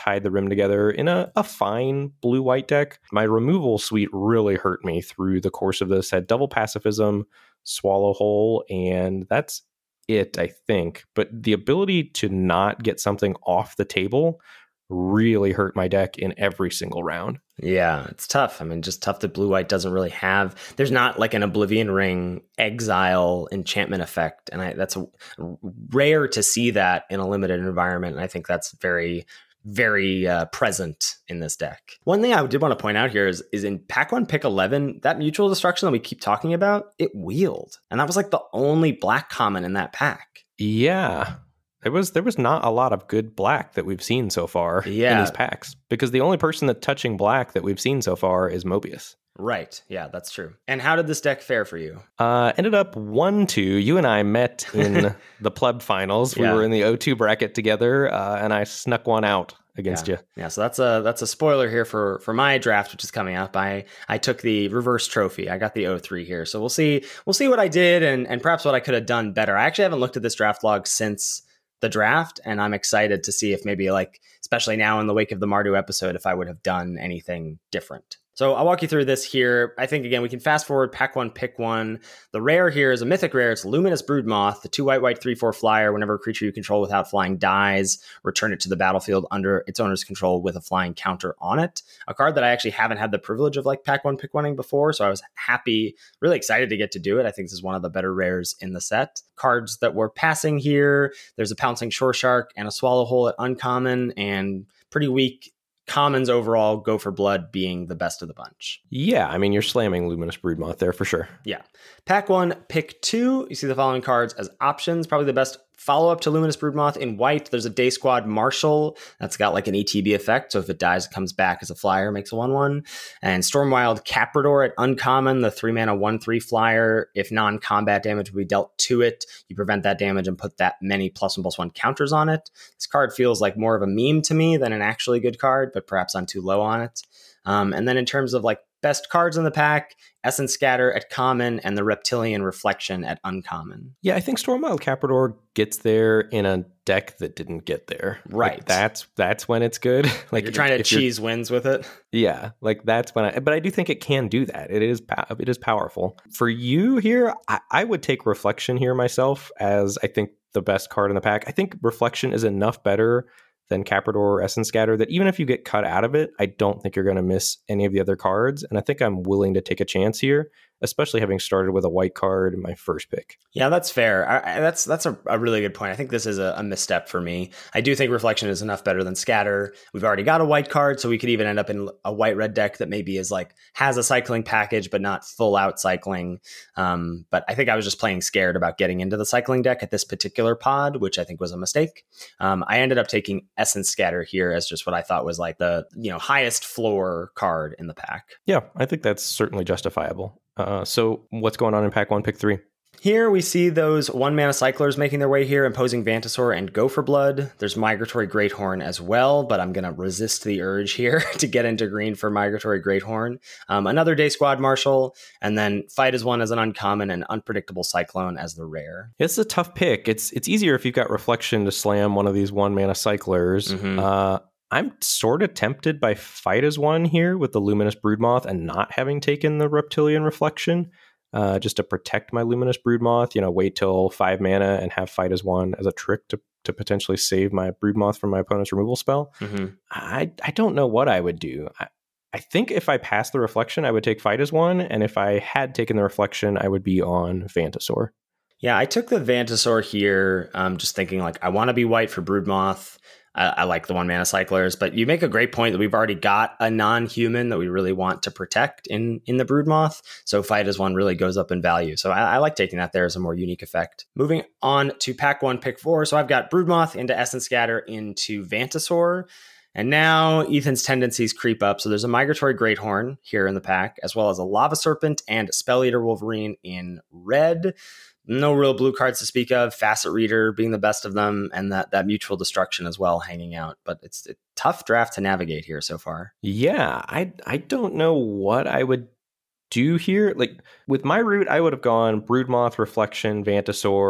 tied the rim together in a, a fine blue-white deck. My removal suite really hurt me through the course of this. Had double pacifism, Swallow Hole, and that's it, I think. But the ability to not get something off the table really hurt my deck in every single round. Yeah, it's tough. I mean, just tough that blue-white doesn't really have... There's not like an Oblivion Ring exile enchantment effect, and I, that's a, rare to see that in a limited environment, and I think that's very... very uh, present in this deck. One thing I did want to point out here is, is in pack one, pick eleven, that mutual destruction that we keep talking about, it wheeled. And that was like the only black common in that pack. Yeah. There was there was not a lot of good black that we've seen so far yeah. in these packs. Because the only person that's touching black that we've seen so far is Mobius. Right. Yeah, that's true. And how did this deck fare for you? Uh, ended up one two. You and I met in the pleb finals. We yeah. were in the O two bracket together, uh, and I snuck one out against yeah. you. Yeah, so that's a that's a spoiler here for for my draft, which is coming up. I I took the reverse trophy. I got the O three here. So we'll see we'll see what I did and and perhaps what I could have done better. I actually haven't looked at this draft log since the draft, and I'm excited to see if maybe, like, especially now in the wake of the Mardu episode, if I would have done anything different. So I'll walk you through this here. I think, again, we can fast forward, pack one, pick one. The rare here is a mythic rare. It's Luminous Broodmoth, the two white, white, three, four flyer. Whenever a creature you control without flying dies, return it to the battlefield under its owner's control with a flying counter on it. A card that I actually haven't had the privilege of, like, pack one, pick one-ing before, so I was happy, really excited to get to do it. I think this is one of the better rares in the set. Cards that we're passing here, there's a Pouncing Shore Shark and a Swallow Hole at uncommon, and pretty weak commons overall, Go for Blood being the best of the bunch. Yeah, I mean, you're slamming Luminous Broodmoth there for sure. Yeah. Pack one, pick two. You see the following cards as options. Probably the best follow-up to Luminous Broodmoth. In white, there's a Day Squad Marshal. That's got like an E T B effect. So if it dies, it comes back as a flyer, makes a one one. And Stormwild Caprador at uncommon, the three mana one three flyer. If non-combat damage would be dealt to it, you prevent that damage and put that many plus one plus one counters on it. This card feels like more of a meme to me than an actually good card, but perhaps I'm too low on it. Um, and then in terms of like best cards in the pack, Essence Scatter at common and the Reptilian Reflection at uncommon. Yeah, I think Stormwild Caprador gets there in a deck that didn't get there. Right. Like that's that's when it's good. Like you're trying if, to cheese wins with it. Yeah, like that's when I. But I do think it can do that. It is it is powerful. For you here, I, I would take Reflection here myself as I think the best card in the pack. I think Reflection is enough better than Caprador or Essence Scatter that even if you get cut out of it, I don't think you're going to miss any of the other cards. And I think I'm willing to take a chance here, especially having started with a white card in my first pick. Yeah, that's fair. I, I, that's that's a, a really good point. I think this is a, a misstep for me. I do think Reflection is enough better than Scatter. We've already got a white card, so we could even end up in a white-red deck that maybe is like has a cycling package, but not full-out cycling. Um, but I think I was just playing scared about getting into the cycling deck at this particular pod, which I think was a mistake. Um, I ended up taking Essence Scatter here as just what I thought was like the you know highest floor card in the pack. Yeah, I think that's certainly justifiable. Uh, so what's going on in pack one, pick three? Here we see those one mana cyclers making their way here, Imposing Vantasaur and Go for Blood. There's Migratory Greathorn as well, but I'm going to resist the urge here to get into green for Migratory Greathorn. Um, another Day Squad Marshal, and then Fight as One as an uncommon and Unpredictable Cyclone as the rare. It's a tough pick. It's it's easier if you've got Reflection to slam one of these one mana cyclers. Mm-hmm. Uh, I'm sort of tempted by Fight as One here with the Luminous Broodmoth and not having taken the Reptilian Reflection. Uh, just to protect my Luminous Broodmoth, you know, wait till five mana and have Fight as One as a trick to to potentially save my Broodmoth from my opponent's removal spell. Mm-hmm. I I don't know what I would do. I, I think if I passed the Reflection, I would take Fight as One, and if I had taken the Reflection, I would be on Vantasaur. Yeah, I took the Vantasaur here, um, just thinking like I want to be white for Broodmoth. I, I like the one mana cyclers, but you make a great point that we've already got a non-human that we really want to protect in, in the Broodmoth. So Fight as One really goes up in value. So I, I like taking that there as a more unique effect. Moving on to pack one, pick four. So I've got Broodmoth into Essence Scatter into Vantasaur. And now Ethan's tendencies creep up. So there's a Migratory Greathorn here in the pack, as well as a Lava Serpent and Spell Eater Wolverine in red. No real blue cards to speak of, Facet Reader being the best of them, and that that Mutual Destruction as well hanging out. But it's a tough draft to navigate here so far. Yeah, I I don't know what I would do here. Like with my route, I would have gone Broodmoth, Reflection, Vantasaur,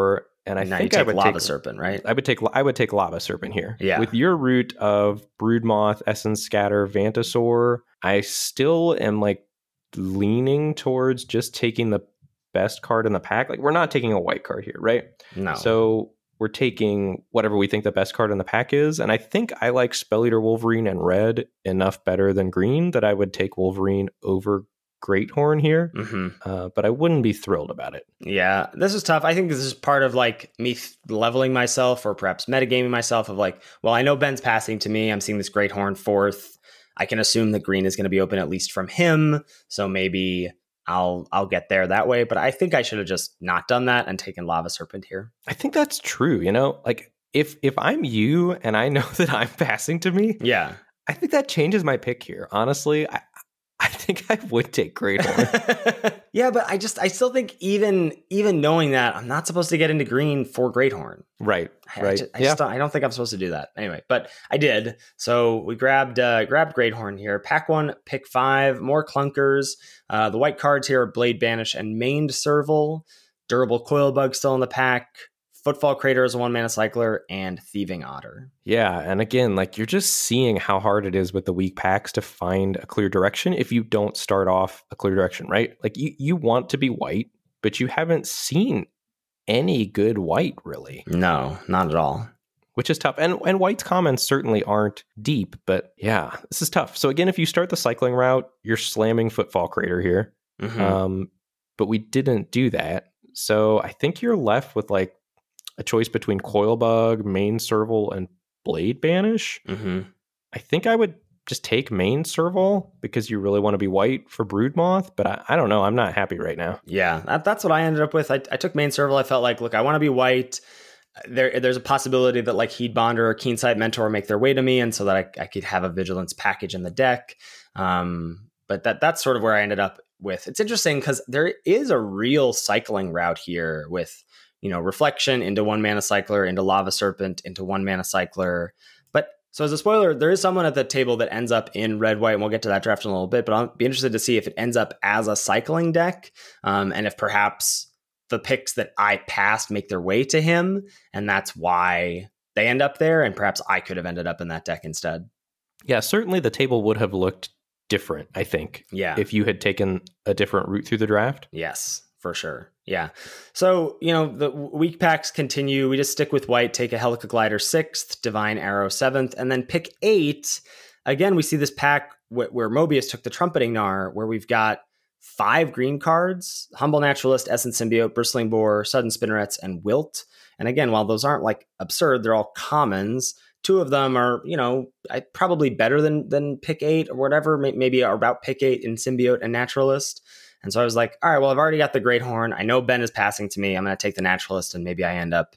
And I now think you take I would Lava take Serpent, right? I would take I would take Lava Serpent here. Yeah. With your route of Broodmoth, Essence Scatter, Vantasaur, I still am like leaning towards just taking the best card in the pack. Like we're not taking a white card here, right? No. So we're taking whatever we think the best card in the pack is. And I think I like Spell Eater Wolverine and red enough better than green that I would take Wolverine over Great Horn here. Mm-hmm. Uh, but I wouldn't be thrilled about it. Yeah, this is tough. I think this is part of like me th- leveling myself or perhaps metagaming myself of like, well, I know Ben's passing to me. I'm seeing this Great Horn fourth. I can assume that green is going to be open at least from him. So maybe I'll I'll get there that way. But I think I should have just not done that and taken Lava Serpent here. I think that's true. You know, like if if I'm you and I know that I'm passing to me, Yeah. I think that changes my pick here. Honestly, I I think I would take Great Horn. Yeah, but I just I still think even even knowing that I'm not supposed to get into green for Great Horn. Right. I, right. I just, I, yeah. just don't, I don't think I'm supposed to do that. Anyway, but I did. So we grabbed uh, grabbed Great Horn here. Pack one, pick five, more clunkers. Uh, the white cards here are Blade Banish and Maned Serval. Durable Coil Bug still in the pack. Footfall Crater is a one mana cycler, and Thieving Otter. Yeah, and again, like you're just seeing how hard it is with the weak packs to find a clear direction if you don't start off a clear direction, right? Like you, you want to be white, but you haven't seen any good white really. No, not at all. Which is tough. And and white's comments certainly aren't deep, but yeah, this is tough. So again, if you start the cycling route, you're slamming Footfall Crater here. Mm-hmm. Um, but we didn't do that. So I think you're left with like a choice between Coil Bug, Main Serval, and Blade Banish. Mm-hmm. I think I would just take Main Serval because you really want to be white for Broodmoth, but I, I don't know. I'm not happy right now. Yeah, that, that's what I ended up with. I, I took Main Serval. I felt like, look, I want to be white. There, there's a possibility that like Heatbonder or Keensight Mentor make their way to me, and so that I, I could have a Vigilance package in the deck. Um, but that that's sort of where I ended up with. It's interesting because there is a real cycling route here with, you know, Reflection into one mana cycler, into Lava Serpent, into one mana cycler. But so as a spoiler, there is someone at the table that ends up in red, white, and we'll get to that draft in a little bit, but I'll be interested to see if it ends up as a cycling deck. Um, and if perhaps the picks that I passed make their way to him, and that's why they end up there. And perhaps I could have ended up in that deck instead. Yeah, certainly the table would have looked different, I think. Yeah. If you had taken a different route through the draft. Yes. For sure. Yeah. So, you know, the weak packs continue. We just stick with white, take a Helica Glider sixth, Divine Arrow seventh, and then pick eight. Again, we see this pack wh- where Mobius took the Trumpeting Gnar, where we've got five green cards: Humble Naturalist, Essence Symbiote, Bristling Boar, Sudden Spinnerets, and Wilt. And again, while those aren't like absurd, they're all commons. Two of them are, you know, I, probably better than than pick eight or whatever, maybe are about pick eight in Symbiote and Naturalist. And so I was like, all right, well, I've already got the Great Horn. I know Ben is passing to me. I'm going to take the Naturalist, and maybe I end up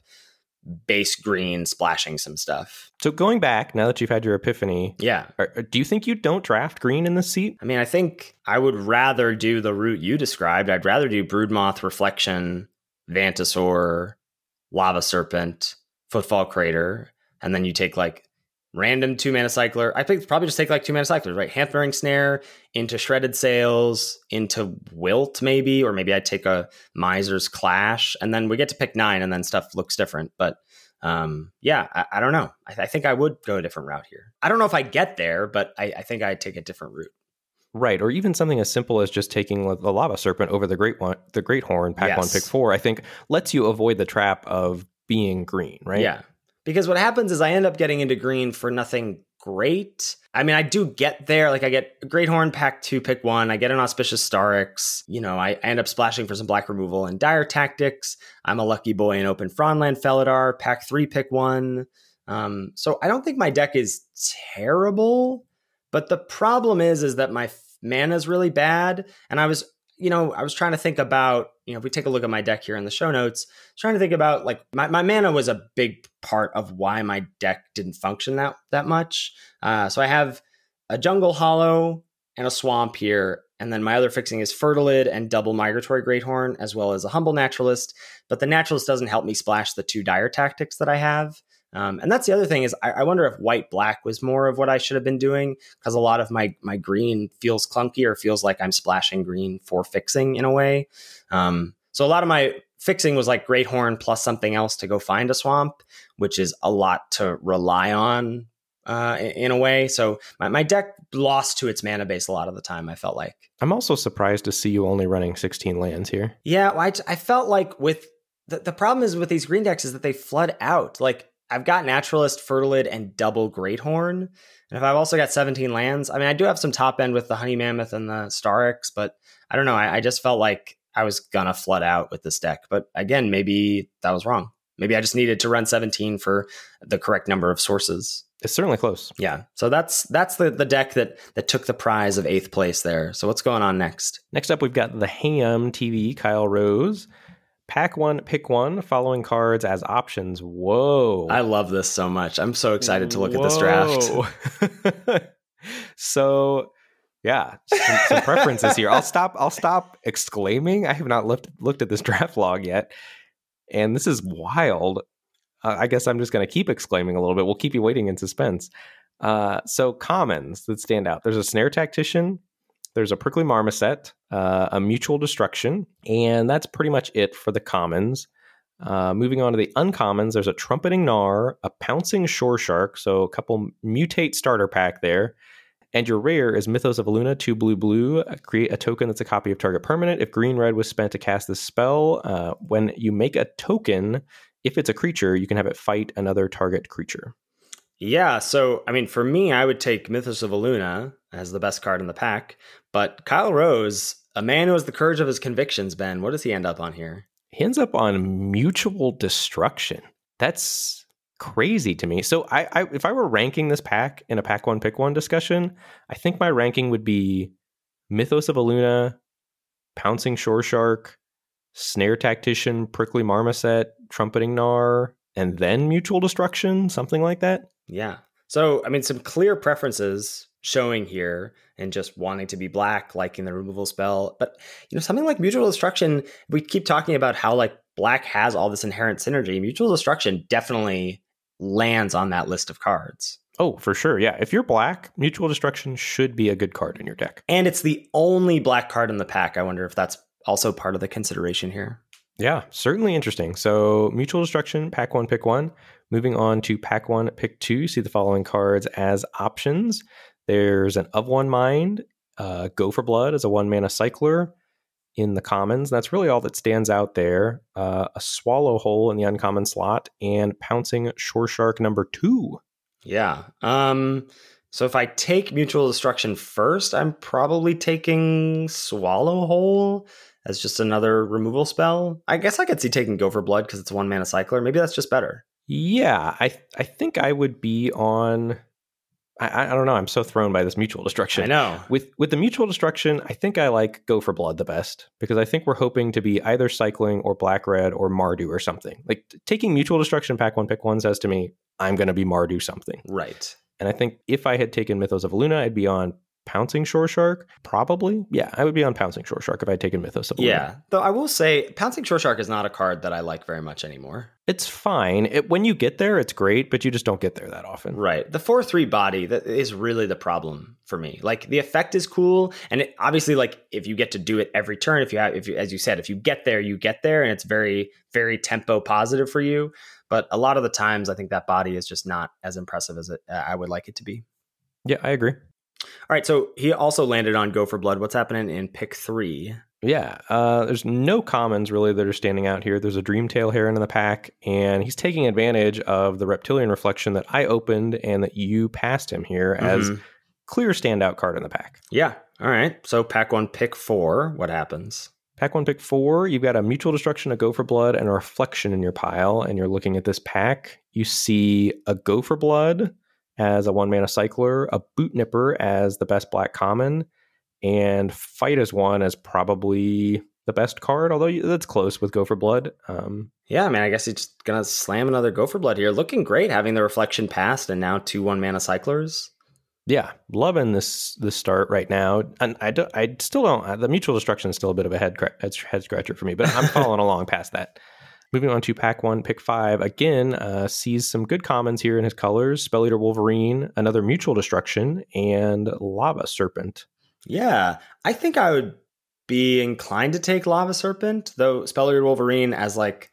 base green splashing some stuff. So going back, now that you've had your epiphany, Yeah. are, do you think you don't draft green in this seat? I mean, I think I would rather do the route you described. I'd rather do Broodmoth, Reflection, Vantasaur, Lava Serpent, Footfall Crater, and then you take like random two mana cycler. I think probably just take like two mana cyclers, right? Hamthering Snare into Shredded Sails, into Wilt maybe, or maybe I take a Miser's Clash, and then we get to pick nine, and then stuff looks different. But um, yeah, I, I don't know. I, I think I would go a different route here. I don't know if I get there, but I, I think I'd take a different route. Right, or even something as simple as just taking the Lava Serpent over the Great one, the Great Horn, pack Yes. one, pick four. I think lets you avoid the trap of being green, right? Yeah. Because what happens is I end up getting into green for nothing great. I mean, I do get there. Like I get Great Horn, pack two, pick one. I get an Auspicious Starix. You know, I, I end up splashing for some black removal and Dire Tactics. I'm a lucky boy in open Fronland Felidar, pack three, pick one. Um, so I don't think my deck is terrible, but the problem is, is that my mana is really bad. And I was, you know, I was trying to think about, you know, if we take a look at my deck here in the show notes, I was trying to think about like my, my mana was a big part of why my deck didn't function that, that much. Uh, so I have a Jungle Hollow and a Swamp here. And then my other fixing is Fertilid and double Migratory Greathorn, as well as a Humble Naturalist. But the Naturalist doesn't help me splash the two Dire Tactics that I have. Um, and that's the other thing is I, I wonder if white black was more of what I should have been doing, because a lot of my my green feels clunky or feels like I'm splashing green for fixing in a way. Um, so a lot of my fixing was like Great Horn plus something else to go find a swamp, which is a lot to rely on uh, in a way. So my, my deck lost to its mana base a lot of the time, I felt like. I'm also surprised to see you only running sixteen lands here. Yeah, I, I felt like with the, the problem is with these green decks is that they flood out. Like I've got Naturalist, Fertilid, and double Great Horn. And if I've also got seventeen lands, I mean, I do have some top end with the Honey Mammoth and the Starix, but I don't know. I, I just felt like I was going to flood out with this deck. But again, maybe that was wrong. Maybe I just needed to run seventeen for the correct number of sources. It's certainly close. Yeah. So that's that's the, the deck that that took the prize of eighth place there. So what's going on next? Next up, we've got the Ham T V, Kyle Rose. Pack one, pick one, following cards as options. Whoa. I love this so much. I'm so excited to look Whoa. at this draft. So, yeah, some, some preferences here. I'll stop I'll stop exclaiming. I have not looked looked at this draft log yet. And this is wild. Uh, I guess I'm just going to keep exclaiming a little bit. We'll keep you waiting in suspense. Uh, so commons that stand out. There's a Snare Tactician. There's a Prickly Marmoset, uh, a Mutual Destruction, and that's pretty much it for the commons. Uh, moving on to the uncommons, there's a Trumpeting Gnar, a Pouncing Shore Shark, so a couple Mutate starter pack there. And your rare is Mythos of Illuna, two blue blue. Create a token that's a copy of target permanent. If green red was spent to cast this spell, uh, when you make a token, if it's a creature, you can have it fight another target creature. Yeah, so, I mean, for me, I would take Mythos of Illuna as the best card in the pack. But Kyle Rose, a man who has the courage of his convictions, Ben, what does he end up on here? He ends up on Mutual Destruction. That's crazy to me. So I, I if I were ranking this pack in a pack one, pick one discussion, I think my ranking would be Mythos of Illuna, Pouncing Shore Shark, Snare Tactician, Prickly Marmoset, Trumpeting Gnar, and then Mutual Destruction, something like that. Yeah. So, I mean, some clear preferences showing here and just wanting to be black, liking the removal spell. But, you know, something like Mutual Destruction, we keep talking about how, like, black has all this inherent synergy. Mutual Destruction definitely lands on that list of cards. Oh, for sure. Yeah. If you're black, Mutual Destruction should be a good card in your deck. And it's the only black card in the pack. I wonder if that's also part of the consideration here. Yeah, certainly interesting. So Mutual Destruction, pack one, pick one. Moving on to pack one, pick two. See the following cards as options. There's an Of One Mind, uh, Go for Blood as a one mana cycler in the commons. That's really all that stands out there. Uh, a Swallow Hole in the uncommon slot, and Pouncing Shore Shark number two. Yeah. Um. So if I take Mutual Destruction first, I'm probably taking Swallow Hole as just another removal spell. I guess I could see taking Go for Blood because it's a one mana cycler. Maybe that's just better. Yeah, I I think I would be on. I, I don't know. I'm so thrown by this Mutual Destruction. I know. With with the Mutual Destruction, I think I like Go for Blood the best because I think we're hoping to be either cycling or black red or Mardu or something. Like taking Mutual Destruction pack one pick one says to me, I'm going to be Mardu something. Right. And I think if I had taken Mythos of Illuna, I'd be on Pouncing Shore Shark. Probably. Yeah, I would be on Pouncing Shore Shark if I had taken Mythos of Illuna. Yeah. Though I will say Pouncing Shore Shark is not a card that I like very much anymore. It's fine. It, when you get there, it's great, but you just don't get there that often. Right. The four three body, that is really the problem for me. Like the effect is cool. And it, obviously, like if you get to do it every turn, if you have, if you, as you said, if you get there, you get there and it's very, very tempo positive for you. But a lot of the times, I think that body is just not as impressive as it, uh, I would like it to be. Yeah, I agree. All right. So he also landed on Go for Blood. What's happening in pick three? Yeah, uh, there's no commons really that are standing out here. There's a Dreamtail Heron in the pack, and he's taking advantage of the Reptilian Reflection that I opened and that you passed him here mm-hmm. as clear standout card in the pack. Yeah. All right. So pack one, pick four. What happens? Pack one, pick four. You've got a Mutual Destruction, a Go for Blood, and a Reflection in your pile, and you're looking at this pack. You see a Go for Blood as a one mana cycler, a Boot Nipper as the best black common, and Fight as One as probably the best card, although that's close with Go for Blood. Um, yeah, I mean, I guess he's just going to slam another Go for Blood here. Looking great, having the Reflection passed and now two one-mana cyclers. Yeah, loving this this start right now. And I, do, I still don't, the Mutual Destruction is still a bit of a head, head scratcher for me, but I'm following along past that. Moving on to pack one, pick five. Again, uh, sees some good commons here in his colors. Spell Eater Wolverine, another Mutual Destruction, and Lava Serpent. Yeah, I think I would be inclined to take Lava Serpent, though Spell-Eared Wolverine as like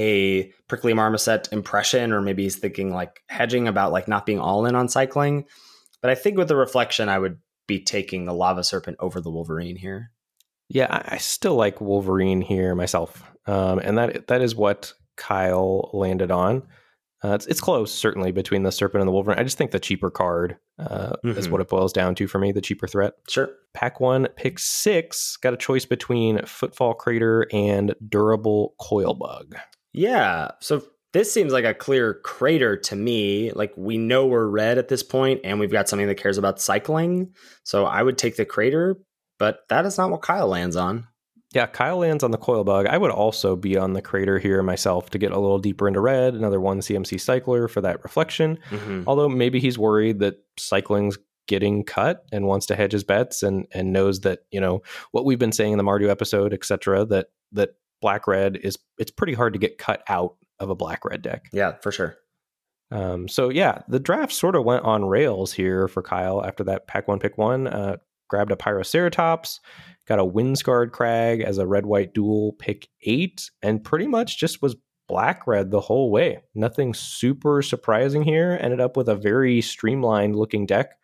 a Prickly Marmoset impression, or maybe he's thinking like hedging about like not being all in on cycling. But I think with the reflection, I would be taking the Lava Serpent over the Wolverine here. Yeah, I, I still like Wolverine here myself. Um, and that that is what Kyle landed on. Uh, it's, it's close, certainly, between the Serpent and the Wolverine. I just think the cheaper card uh, mm-hmm. is what it boils down to for me, the cheaper threat. Sure. Pack one, pick six. Got a choice between Footfall Crater and Durable Coil Bug. Yeah, so this seems like a clear Crater to me. Like, we know we're red at this point, and we've got something that cares about cycling. So I would take the Crater, but that is not what Kyle lands on. Yeah, Kyle lands on the Coil Bug. I would also be on the Crater here myself to get a little deeper into red. Another one C M C Cycler for that reflection. Mm-hmm. Although maybe he's worried that cycling's getting cut and wants to hedge his bets and and knows that, you know, what we've been saying in the Mardu episode, et cetera, that that black red is it's pretty hard to get cut out of a black red deck. Yeah, for sure. Um, so yeah, the draft sort of went on rails here for Kyle after that pack one pick one. Uh, grabbed a Pyroceratops. Got a Windscarred Crag as a red-white dual pick eight, and pretty much just was black-red the whole way. Nothing super surprising here. Ended up with a very streamlined looking deck.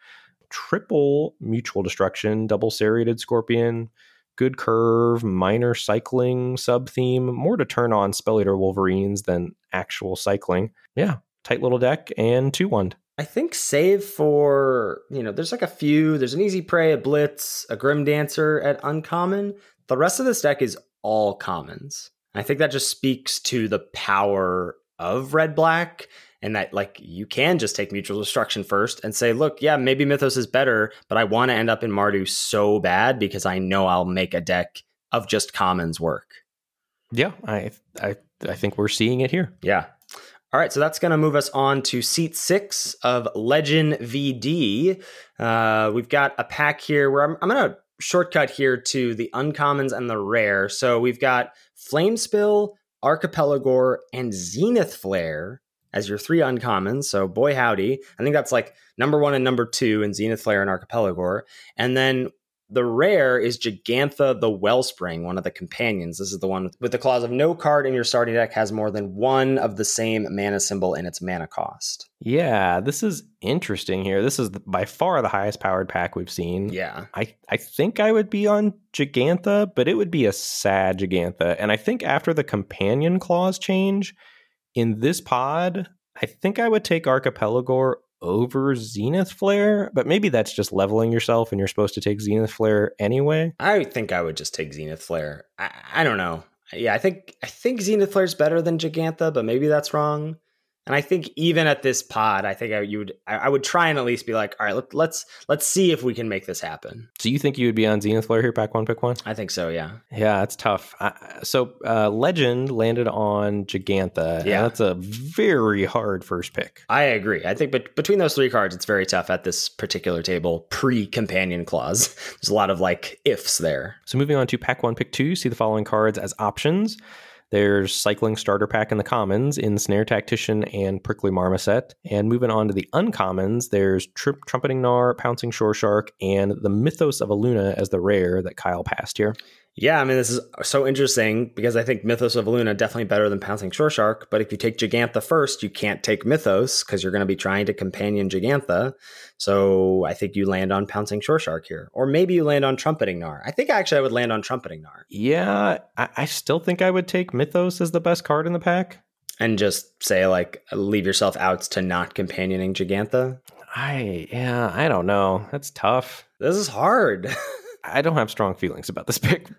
Triple Mutual Destruction, double Serrated Scorpion, good curve, minor cycling sub-theme, more to turn on Spell-Eater Wolverines than actual cycling. Yeah, tight little deck, and two one. I think save for, you know, there's like a few, there's an Easy Prey, a Blitz, a Grim Dancer at uncommon. The rest of this deck is all commons. I think that just speaks to the power of red-black, and that like you can just take Mutual Destruction first and say, look, yeah, maybe Mythos is better, but I want to end up in Mardu so bad because I know I'll make a deck of just commons work. Yeah, I I I think we're seeing it here. Yeah. All right, so that's going to move us on to seat six of Legend V D. Uh, we've got a pack here where I'm, I'm going to shortcut here to the uncommons and the rare. So we've got Flamespill, Archipelagore, and Zenith Flare as your three uncommons. So boy howdy. I think that's like number one and number two in Zenith Flare and Archipelagore. And then the rare is Gigantha the Wellspring, one of the companions. This is the one with the clause of no card in your starting deck has more than one of the same mana symbol in its mana cost. Yeah, this is interesting here. This is by far the highest powered pack we've seen. Yeah. I, I think I would be on Gigantha, but it would be a sad Gigantha. And I think after the companion clause change in this pod, I think I would take Archipelagore over Zenith Flare, but maybe that's just leveling yourself and you're supposed to take Zenith Flare anyway. I think I would just take Zenith Flare. I, I don't know. Yeah, I think I think Zenith Flare is better than Gigantha, but maybe that's wrong. And I think even at this pod, I think I you would I, I would try and at least be like, all right, let, let's let's see if we can make this happen. So you think you would be on Zenith Flare here, pack one, pick one? I think so, yeah. Yeah, it's tough. I, so uh, Legend landed on Gigantha. Yeah, that's a very hard first pick. I agree. I think but between those three cards, it's very tough at this particular table pre-companion clause. There's a lot of like ifs there. So moving on to pack one, pick two, see the following cards as options. There's Cycling Starter Pack in the commons in Snare Tactician and Prickly Marmoset. And moving on to the uncommons, there's Tr- Trumpeting Gnar, Pouncing Shore Shark, and the Mythos of Aluna as the rare that Kyle passed here. Yeah, I mean, this is so interesting because I think Mythos of Aluna definitely better than Pouncing Shore Shark. But if you take Gigantha first, you can't take Mythos because you're going to be trying to companion Gigantha. So I think you land on Pouncing Shore Shark here. Or maybe you land on Trumpeting Gnar. I think actually I would land on Trumpeting Gnar. Yeah, I, I still think I would take Mythos as the best card in the pack. And just say, like, leave yourself outs to not companioning Gigantha. I, yeah, I don't know. That's tough. This is hard. I don't have strong feelings about this pick.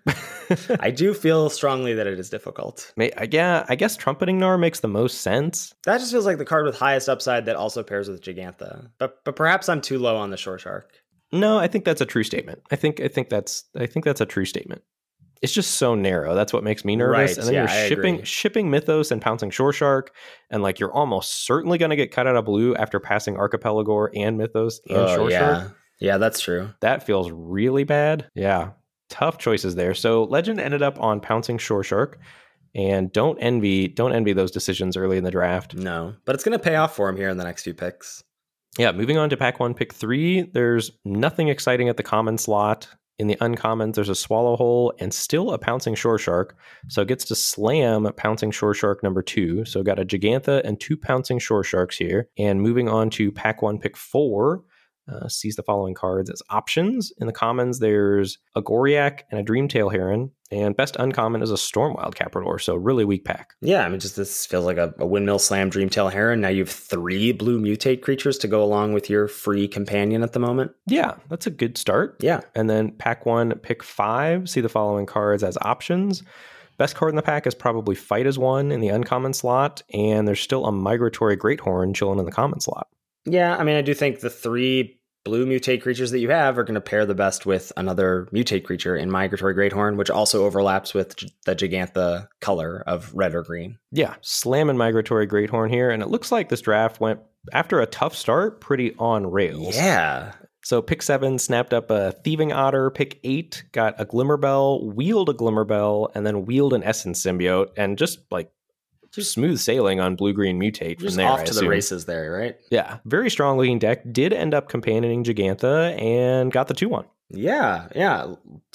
I do feel strongly that it is difficult. May, yeah, I guess Trumpeting Gnar makes the most sense. That just feels like the card with highest upside that also pairs with Gigantha. But but perhaps I'm too low on the Shore Shark. No, I think that's a true statement. I think I think that's I think that's a true statement. It's just so narrow. That's what makes me nervous. Right, and then yeah, you're I shipping agree. shipping Mythos and Pouncing Shore Shark, and like you're almost certainly going to get cut out of blue after passing Archipelagore and Mythos and oh, Shore yeah. Shark. Yeah, that's true. That feels really bad. Yeah, tough choices there. So Legend ended up on Pouncing Shore Shark, and don't envy don't envy those decisions early in the draft. No, but it's going to pay off for him here in the next few picks. Yeah, moving on to pack one, pick three. There's nothing exciting at the common slot In the uncommons, there's a Swallow Hole and still a Pouncing Shore Shark. So it gets to slam Pouncing Shore Shark number two. So got a Gigantha and two Pouncing Shore Sharks here. And moving on to pack one, pick four. Uh, sees the following cards as options. In the commons, there's a Goriac and a Dreamtail Heron. And best uncommon is a Stormwild Caprador, so really weak pack. Yeah, I mean, just this feels like a, a Windmill Slam Dreamtail Heron. Now you have three blue mutate creatures to go along with your free companion at the moment. Yeah, that's a good start. Yeah. And then pack one, pick five. See the following cards as options. Best card in the pack is probably Fight as One in the uncommon slot. And there's still a Migratory Greathorn chilling in the common slot. Yeah, I mean, I do think the three blue mutate creatures that you have are going to pair the best with another mutate creature in Migratory Greathorn, which also overlaps with the Gigantha color of red or green. Yeah, slamming Migratory Greathorn here. And it looks like this draft went, after a tough start, pretty on rails. Yeah. So pick seven snapped up a Thieving Otter. Pick eight got a Glimmerbell, wheeled a Glimmerbell, and then wheeled an Essence Symbiote. And just like Just smooth sailing on blue-green mutate from just there. Off I to assume. the races there, right? Yeah, very strong looking deck. Did end up companioning Gigantha and got the two one. Yeah, yeah.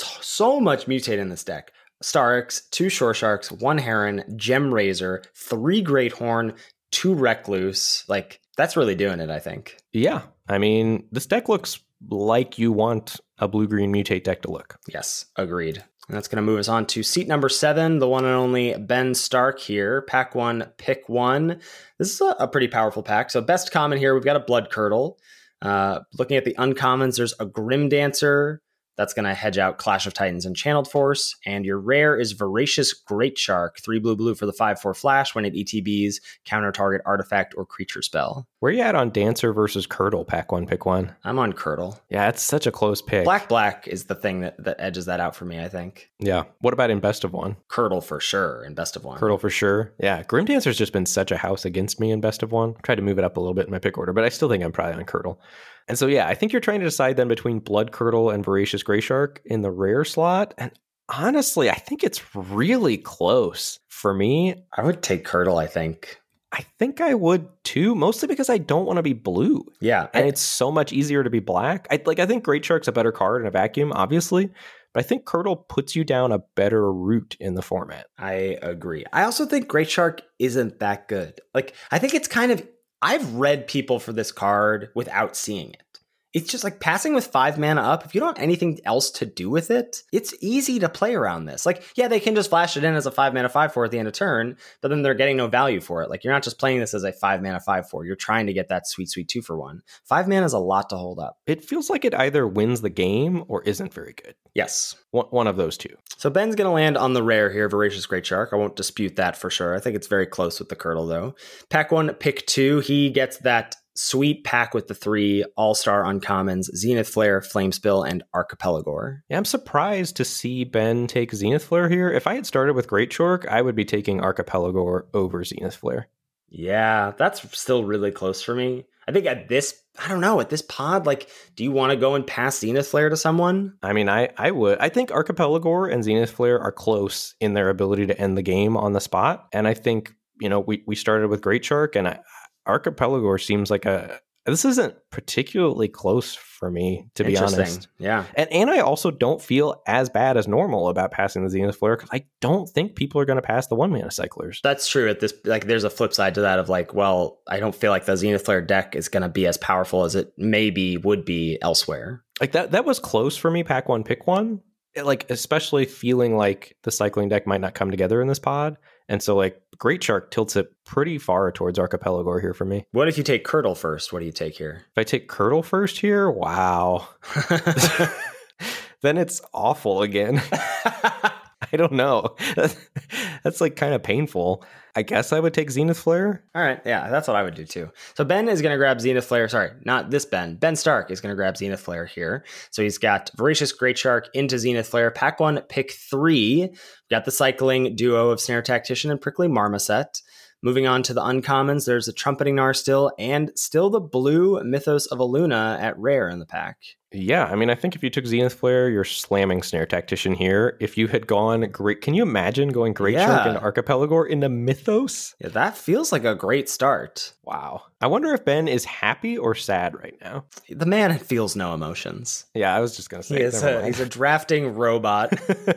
So much mutate in this deck. Starix, two Shore Sharks, one Heron, Gem Razor, three Greathorn, two Recluse. Like, that's really doing it, I think. Yeah, I mean, this deck looks like you want a blue-green mutate deck to look. Yes, agreed. And that's going to move us on to seat number seven, the one and only Ben Stark here. Pack one, pick one. This is a, a pretty powerful pack. So best common here, we've got a Blood Curdle. Uh, looking at the uncommons, there's a Grim Dancer. That's going to hedge out Clash of Titans and Channeled Force. And your rare is Voracious Great Shark. Three blue blue for the five four flash when it E T Bs, counter target artifact or creature spell. Where you at on Dancer versus Curdle, pack one, pick one? I'm on Curdle. Yeah, it's such a close pick. Black Black is the thing that, that edges that out for me, I think. Yeah. What about in best of one? Curdle for sure in best of one. Curdle for sure. Yeah. Grim Dancer's just been such a house against me in best of one. Tried to move it up a little bit in my pick order, but I still think I'm probably on Curdle. And so, yeah, I think you're trying to decide then between Blood Curdle and Voracious Grey Shark in the rare slot. And honestly, I think it's really close for me. I would take Curdle, I think. I think I would too, mostly because I don't want to be blue. Yeah. And I, it's so much easier to be black. I like I think Great Shark's a better card in a vacuum, obviously. But I think Curdle puts you down a better route in the format. I agree. I also think Great Shark isn't that good. Like, I think it's kind of... I've read people for this card without seeing it. It's just like passing with five mana up. If you don't have anything else to do with it, it's easy to play around this. Like, yeah, they can just flash it in as a five mana five four at the end of turn, but then they're getting no value for it. Like, you're not just playing this as a five mana five four. You're trying to get that sweet, sweet two for one. Five mana is a lot to hold up. It feels like it either wins the game or isn't very good. Yes. One, one of those two. So Ben's going to land on the rare here, Voracious Great Shark. I won't dispute that for sure. I think it's very close with the Curdle, though. Pack one, pick two. He gets that sweet pack with the three all-star uncommons, Zenith Flare, Flamespill, and Archipelagore. Yeah, I'm surprised to see Ben take Zenith Flare here. If I had started with Great Shark, I would be taking Archipelagore over Zenith Flare. Yeah, that's still really close for me. I think at this, I don't know, at this pod, like, do you want to go and pass Zenith Flare to someone? I mean, I, I would. I think Archipelagore and Zenith Flare are close in their ability to end the game on the spot. And I think, you know, we, we started with Great Shark, and I, Archipelagore seems like a... This isn't particularly close for me, to be honest. Yeah. And and I also don't feel as bad as normal about passing the Zenith Flare because I don't think people are going to pass the one mana cyclers. That's true. At this, like, there's a flip side to that of like, well, I don't feel like the Zenith Flare deck is going to be as powerful as it maybe would be elsewhere. Like that, that was close for me. Pack one, pick one. It, like, especially feeling like the cycling deck might not come together in this pod. And so, like, Great Shark tilts it pretty far towards Archipelagore here for me. What if you take Curdle first? What do you take here? If I take Curdle first here, wow. Then it's awful again. I don't know. That's, that's like kind of painful. I guess I would take Zenith Flare. All right. Yeah, that's what I would do too. So Ben is going to grab Zenith Flare. Sorry, not this Ben. Ben Stark is going to grab Zenith Flare here. So he's got Voracious Great Shark into Zenith Flare. Pack one, pick three. We've got the cycling duo of Snare Tactician and Prickly Marmoset. Moving on to the uncommons, there's a Trumpeting Gnar still, and still the blue Mythos of Aluna at rare in the pack. Yeah, I mean, I think if you took Zenith Flare, you're slamming Snare Tactician here. If you had gone great, can you imagine going Great Yeah. Chunk into Archipelagore into Mythos? Yeah, that feels like a great start. Wow. I wonder if Ben is happy or sad right now. The man feels no emotions. Yeah, I was just going to say. He is never a, mind. he's a drafting robot.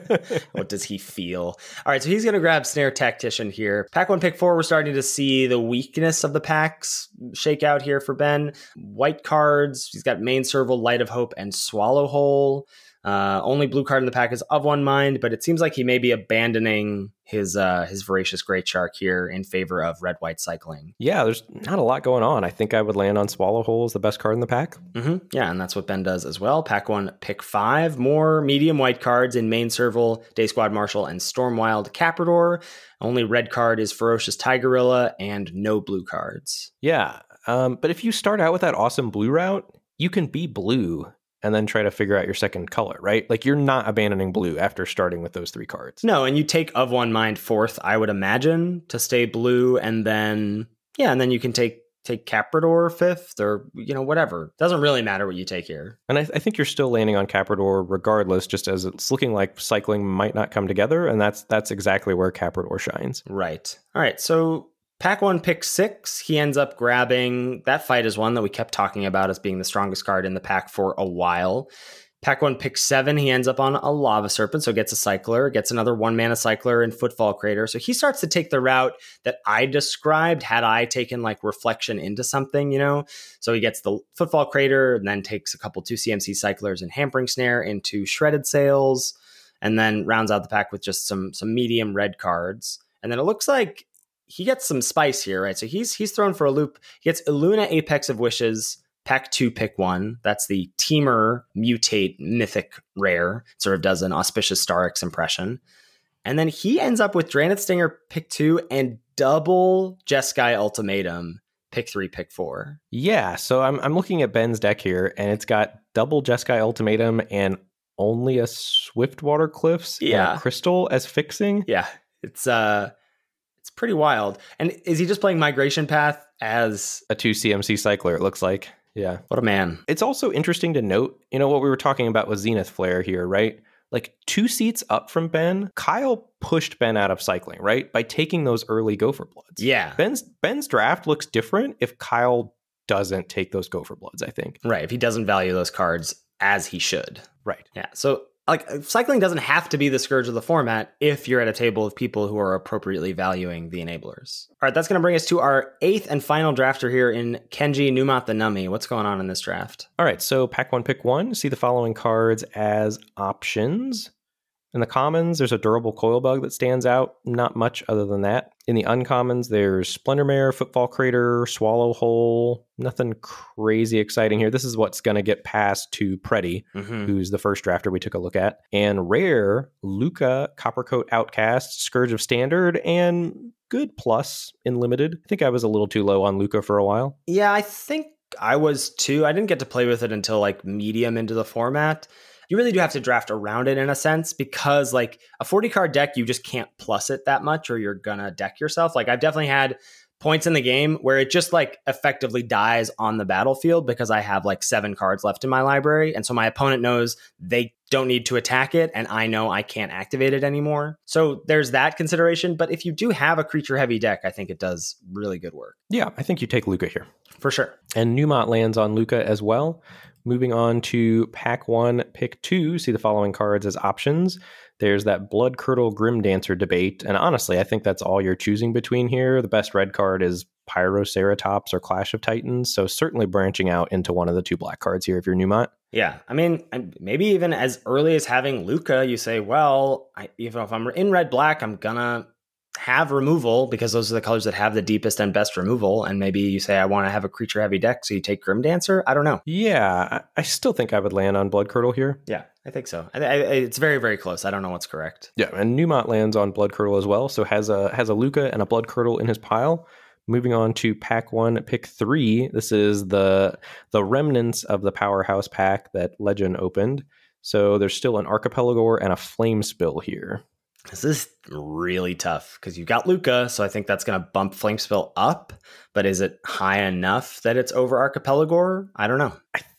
What does he feel? All right, so he's going to grab Snare Tactician here. Pack one, pick four, we're starting to see the weakness of the packs shake out here for Ben. White cards, he's got Main Serval, Light of Hope, and Swallowhole. Uh, only blue card in the pack is Of One Mind, but it seems like he may be abandoning his uh, his Voracious Great Shark here in favor of red-white cycling. Yeah, there's not a lot going on. I think I would land on Swallowhole as the best card in the pack. Mm-hmm. Yeah, and that's what Ben does as well. Pack one, pick five. More medium white cards in Main Serval, Day Squad Marshal, and Stormwild Caprador. Only red card is Ferocious Tigerilla, and no blue cards. Yeah, um, but if you start out with that awesome blue route, you can be blue and then try to figure out your second color, right? Like, you're not abandoning blue after starting with those three cards. No, and you take Of One Mind fourth, I would imagine, to stay blue, and then, yeah, and then you can take take Caprador fifth, or, you know, whatever. Doesn't really matter what you take here. And I, I think you're still landing on Caprador regardless, just as it's looking like cycling might not come together, and that's that's exactly where Caprador shines. Right. All right, so Pack one, pick six, he ends up grabbing, that fight is one that we kept talking about as being the strongest card in the pack for a while. Pack one, pick seven, he ends up on a Lava Serpent, so gets a Cycler, gets another one mana Cycler and Footfall Crater. So he starts to take the route that I described had I taken like Reflection into something, you know? So he gets the Footfall Crater and then takes a couple two C M C Cyclers and Hampering Snare into Shredded Sails, and then rounds out the pack with just some some medium red cards. And then it looks like he gets some spice here, right? So he's he's thrown for a loop. He gets Illuna Apex of Wishes, pack two, pick one. That's the Teamer Mutate Mythic Rare. It sort of does an Auspicious Starix impression. And then he ends up with Drannith Stinger, pick two, and double Jeskai Ultimatum, pick three, pick four. Yeah, so I'm I'm looking at Ben's deck here, and it's got double Jeskai Ultimatum and only a Swiftwater Cliffs Yeah. and a Crystal as fixing. Yeah, it's uh, it's pretty wild. And is he just playing Migration Path as A two C M C Cycler, it looks like. Yeah. what a man? It's also interesting to note, you know, what we were talking about with Zenith Flare here, right? Like, two seats up from Ben, Kyle pushed Ben out of cycling, right? By taking those early Gopher Bloods. Yeah, Ben's Ben's draft looks different if Kyle doesn't take those Gopher Bloods, I think. right. If he doesn't value those cards as he should. Right. Yeah. So, like, cycling doesn't have to be the scourge of the format if you're at a table of people who are appropriately valuing the enablers. All right, that's going to bring us to our eighth and final drafter here in Kenji Numat the Nummy. What's going on in this draft? All right, so pack one, pick one. See the following cards as options. In the commons, there's a Durable Coil Bug that stands out. Not much other than that. In the uncommons, there's Splendor Mare, Footfall Crater, Swallowhole. Nothing crazy exciting here. This is what's going to get passed to Preddy, Mm-hmm. who's the first drafter we took a look at. And rare, Luca, Coppercoat Outcast, Scourge of Standard, and good plus in limited. I think I was a little too low on Luca for a while. Yeah, I think I was too. I didn't get to play with it until like medium into the format. You really do have to draft around it in a sense, because like a forty card deck, you just can't plus it that much or you're gonna deck yourself. Like, I've definitely had points in the game where it just like effectively dies on the battlefield because I have like seven cards left in my library. And so my opponent knows they don't need to attack it, and I know I can't activate it anymore. So there's that consideration. But if you do have a creature heavy deck, I think it does really good work. Yeah, I think you take Luca here. For sure. And Numot lands on Luca as well. Moving on to pack one, pick two. See the following cards as options. There's that Blood Curdle Grim Dancer debate. And honestly, I think that's all you're choosing between here. The best red card is Pyroceratops or Clash of Titans. So certainly branching out into one of the two black cards here if you're Numot. Yeah, I mean, maybe even as early as having Luca, you say, well, I, even if I'm in red black, I'm gonna have removal because those are the colors that have the deepest and best removal. And maybe you say, I want to have a creature heavy deck, so you take Grim Dancer. I don't know. Yeah, I, I still think I would land on Blood Curdle here. Yeah, I think so. I, I, it's very, very close. I don't know what's correct. Yeah, and Numot lands on Blood Curdle as well. So has a has a Luca and a Blood Curdle in his pile. Moving on to pack one, pick three. This is the the remnants of the Powerhouse pack that Legend opened. So there's still an Archipelagore and a Flame Spill here. This is really tough because you've got Luca, so I think that's going to bump Flame Spill up. But is it high enough that it's over Archipelagore? I don't know. I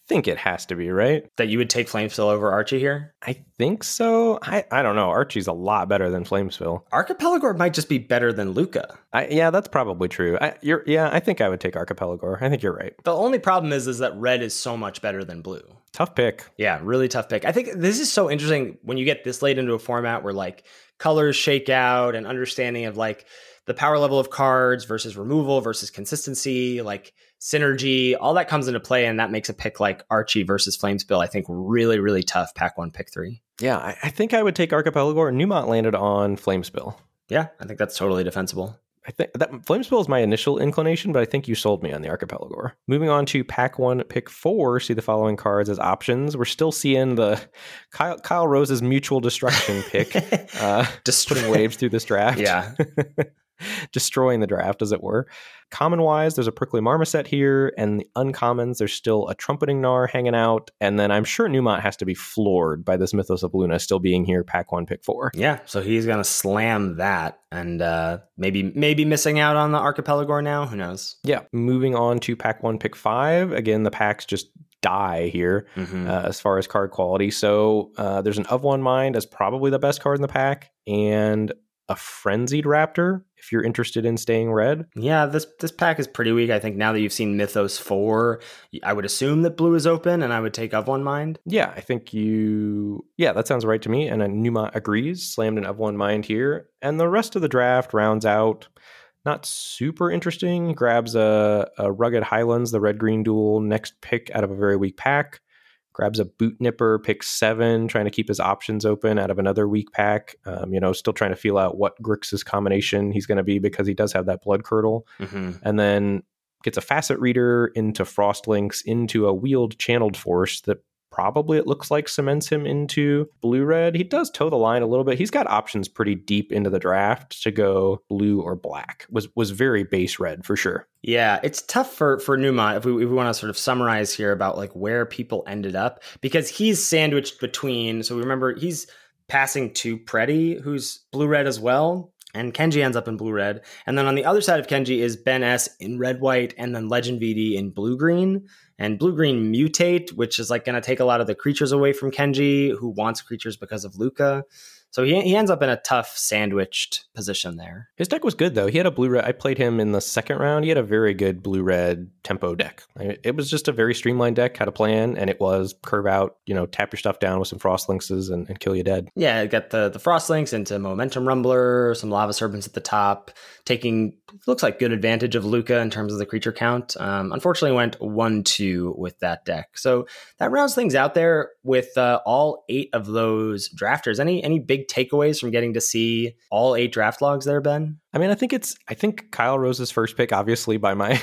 think it has to be, right? That you would take Flamespill over Archie here? I think so. I, I don't know. Archie's a lot better than Flamespill. Archipelagore might just be better than Luca. I, yeah, that's probably true. I, you're, yeah, I think I would take Archipelagore. I think you're right. The only problem is, is that red is so much better than blue. Tough pick. Yeah, really tough pick. I think this is so interesting when you get this late into a format where like colors shake out and understanding of like the power level of cards versus removal versus consistency, like synergy, all that comes into play. And that makes a pick like Archie versus Flamespill, I think, really, really tough. Pack one, pick three. Yeah, I, I think I would take Archipelagore. Newmont landed on Flamespill. Yeah, I think that's totally defensible. I think that Flamespill is my initial inclination, but I think you sold me on the Archipelagore. Moving on to pack one, pick four, see the following cards as options. We're still seeing the Kyle, Kyle Rose's mutual destruction pick, uh, just putting waves through this draft. Yeah. Destroying the draft, as it were. Common-wise, there's a Prickly Marmoset here, and the uncommons, there's still a Trumpeting Gnar hanging out, and then I'm sure Newmont has to be floored by this Mythos of Luna still being here, pack one, pick four. Yeah, so he's going to slam that, and uh, maybe maybe missing out on the Archipelagore now, who knows? Yeah, moving on to pack one, pick five. Again, the packs just die here mm-hmm. uh, as far as card quality. So uh, there's an Of One Mind as probably the best card in the pack, and a Frenzied Raptor, if you're interested in staying red. Yeah, this this pack is pretty weak. I think now that you've seen Mythos four, I would assume that blue is open, and I would take Of One Mind. Yeah, I think you... Yeah, that sounds right to me, and Newmont agrees. Slammed an Of One Mind here. And the rest of the draft rounds out not super interesting. Grabs a, a Rugged Highlands, the red-green duel, next pick out of a very weak pack. Grabs a Boot Nipper, pick seven, trying to keep his options open out of another weak pack. Um, you know, still trying to feel out what Grix's combination he's going to be because he does have that Blood Curdle. Mm-hmm. And then gets a Facet Reader into Frostlinks, into a Wheeled Channeled Force that probably, it looks like, cements him into blue-red. He does toe the line a little bit. He's got options pretty deep into the draft to go blue or black. Was was very base red for sure. Yeah, it's tough for, for Newmont if we, if we want to sort of summarize here about like where people ended up, because he's sandwiched between, so remember, he's passing to Preddy, who's blue-red as well, and Kenji ends up in blue-red. And then on the other side of Kenji is Ben S in red-white, and then Legend V D in blue-green. And blue-green mutate, which is like going to take a lot of the creatures away from Kenji, who wants creatures because of Luca. So he he ends up in a tough sandwiched position there. His deck was good, though. He had a blue-red. I played him in the second round. He had a very good blue-red tempo deck. It was just a very streamlined deck, had a plan, and it was curve out, you know, tap your stuff down with some Frostlinkses and, and kill you dead. Yeah, got the, the Frostlinks into Momentum Rumbler, some Lava Serpents at the top, taking, looks like, good advantage of Luca in terms of the creature count. Um, unfortunately went one two with that deck. So that rounds things out there with uh, all eight of those drafters. Any any big takeaways from getting to see all eight draft logs there, Ben? I mean, I think it's, I think Kyle Rose's first pick, obviously by my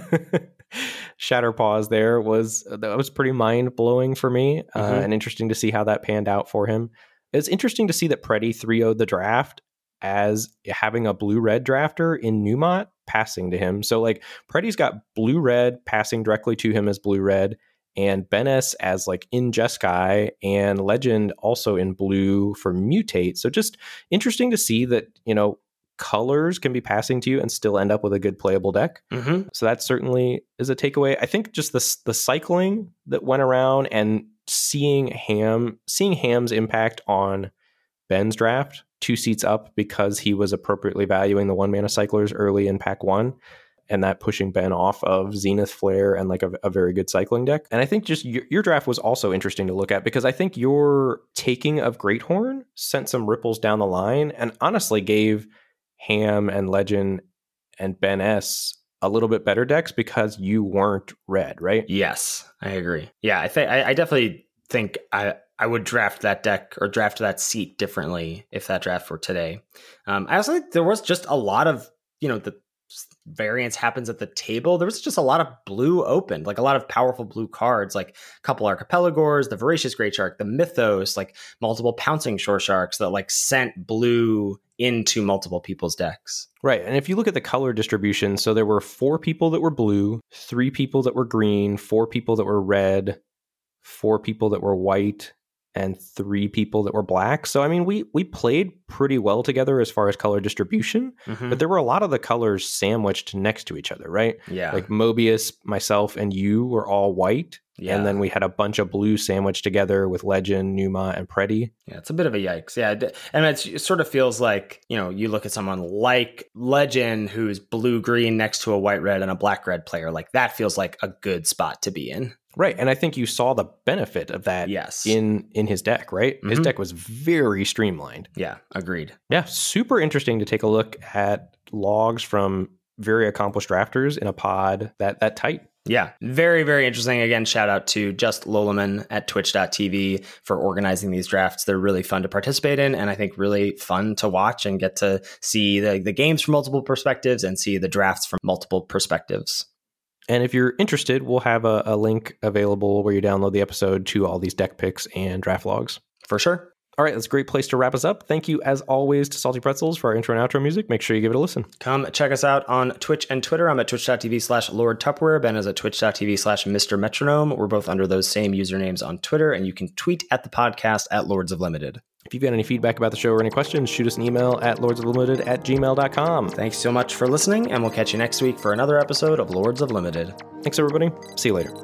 Shatterpaws there, was, that was pretty mind blowing for me, mm-hmm. uh, and interesting to see how that panned out for him. It's interesting to see that Preddy three oh'd the draft as having a blue-red drafter in Newmont passing to him. So like Preddy's got blue-red passing directly to him as blue-red, and Ben S as like in Jeskai, and Legend also in blue for Mutate. So just interesting to see that, you know, colors can be passing to you and still end up with a good playable deck. Mm-hmm. So that certainly is a takeaway. I think just the the cycling that went around and seeing Ham, seeing Ham's impact on Ben's draft, two seats up because he was appropriately valuing the one mana cyclers early in pack one, and that pushing Ben off of Zenith Flare and like a, a very good cycling deck. And I think just your, your draft was also interesting to look at, because I think your taking of Greathorn sent some ripples down the line and honestly gave Ham and Legend and Ben S a little bit better decks because you weren't red, right? Yes, I agree. Yeah, I think I definitely think I I would draft that deck or draft that seat differently if that draft were today. Um, I also think there was just a lot of, you know, the variance happens at the table. There was just a lot of blue opened, like a lot of powerful blue cards, like a couple Archipelagores, the Voracious Great Shark, the Mythos, like multiple Pouncing Shore Sharks that like sent blue into multiple people's decks. Right. And if you look at the color distribution, so there were four people that were blue, three people that were green, four people that were red, four people that were white, and three people that were black. So, I mean, we we played pretty well together as far as color distribution, mm-hmm. but there were a lot of the colors sandwiched next to each other, right? Yeah. Like Mobius, myself, and you were all white. Yeah. And then we had a bunch of blue sandwiched together with Legend, Numa, and Preddy. Yeah, it's a bit of a yikes. Yeah. And it's, it sort of feels like, you know, you look at someone like Legend who's blue-green next to a white-red and a black-red player. Like that feels like a good spot to be in. Right. And I think you saw the benefit of that yes. in, in his deck, right? Mm-hmm. His deck was very streamlined. Yeah, agreed. Yeah, super interesting to take a look at logs from very accomplished drafters in a pod that that tight. Yeah, very, very interesting. Again, shout out to Just Lolaman at twitch dot t v for organizing these drafts. They're really fun to participate in, and I think really fun to watch and get to see the, the games from multiple perspectives and see the drafts from multiple perspectives. And if you're interested, we'll have a, a link available where you download the episode to all these deck picks and draft logs. For sure. All right, that's a great place to wrap us up. Thank you, as always, to Salty Pretzels for our intro and outro music. Make sure you give it a listen. Come check us out on Twitch and Twitter. I'm at twitch dot t v slash Lord Tupperware. Ben is at twitch dot t v slash Mister Metronome. We're both under those same usernames on Twitter, and you can tweet at the podcast at Lords of Limited. If you've got any feedback about the show or any questions, shoot us an email at lords of limited at gmail dot com. Thanks so much for listening, and we'll catch you next week for another episode of Lords of Limited. Thanks, everybody. See you later.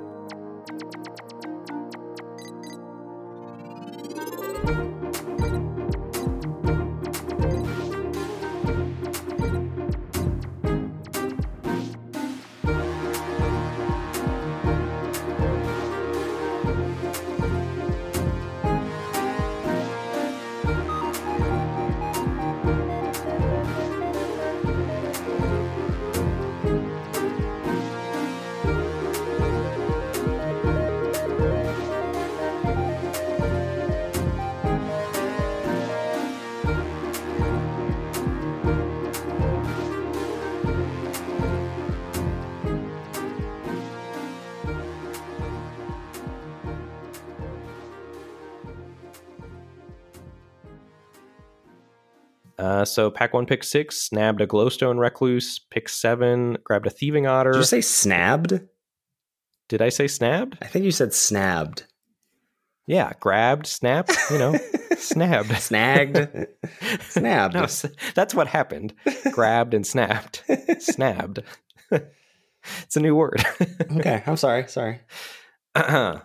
Uh, so pack one, pick six, snabbed a Glowstone Recluse. Pick seven, grabbed a Thieving Otter. Did you say snabbed? Did I say snabbed? I think you said snabbed. Yeah, grabbed, snapped, you know, snabbed. Snagged, snabbed. No, that's what happened. Grabbed and snapped. Snabbed. It's a new word. Okay, I'm sorry, sorry. Uh-huh.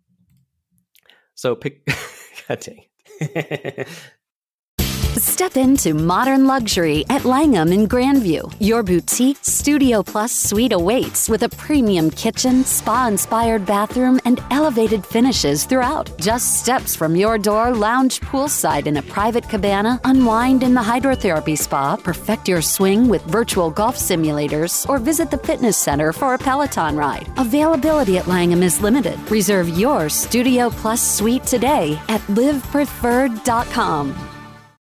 So pick... God dang it. Step into modern luxury at Langham in Grandview. Your boutique Studio Plus suite awaits with a premium kitchen, spa-inspired bathroom, and elevated finishes throughout. Just steps from your door, lounge poolside in a private cabana, unwind in the hydrotherapy spa, perfect your swing with virtual golf simulators, or visit the fitness center for a Peloton ride. Availability at Langham is limited. Reserve your Studio Plus suite today at live preferred dot com.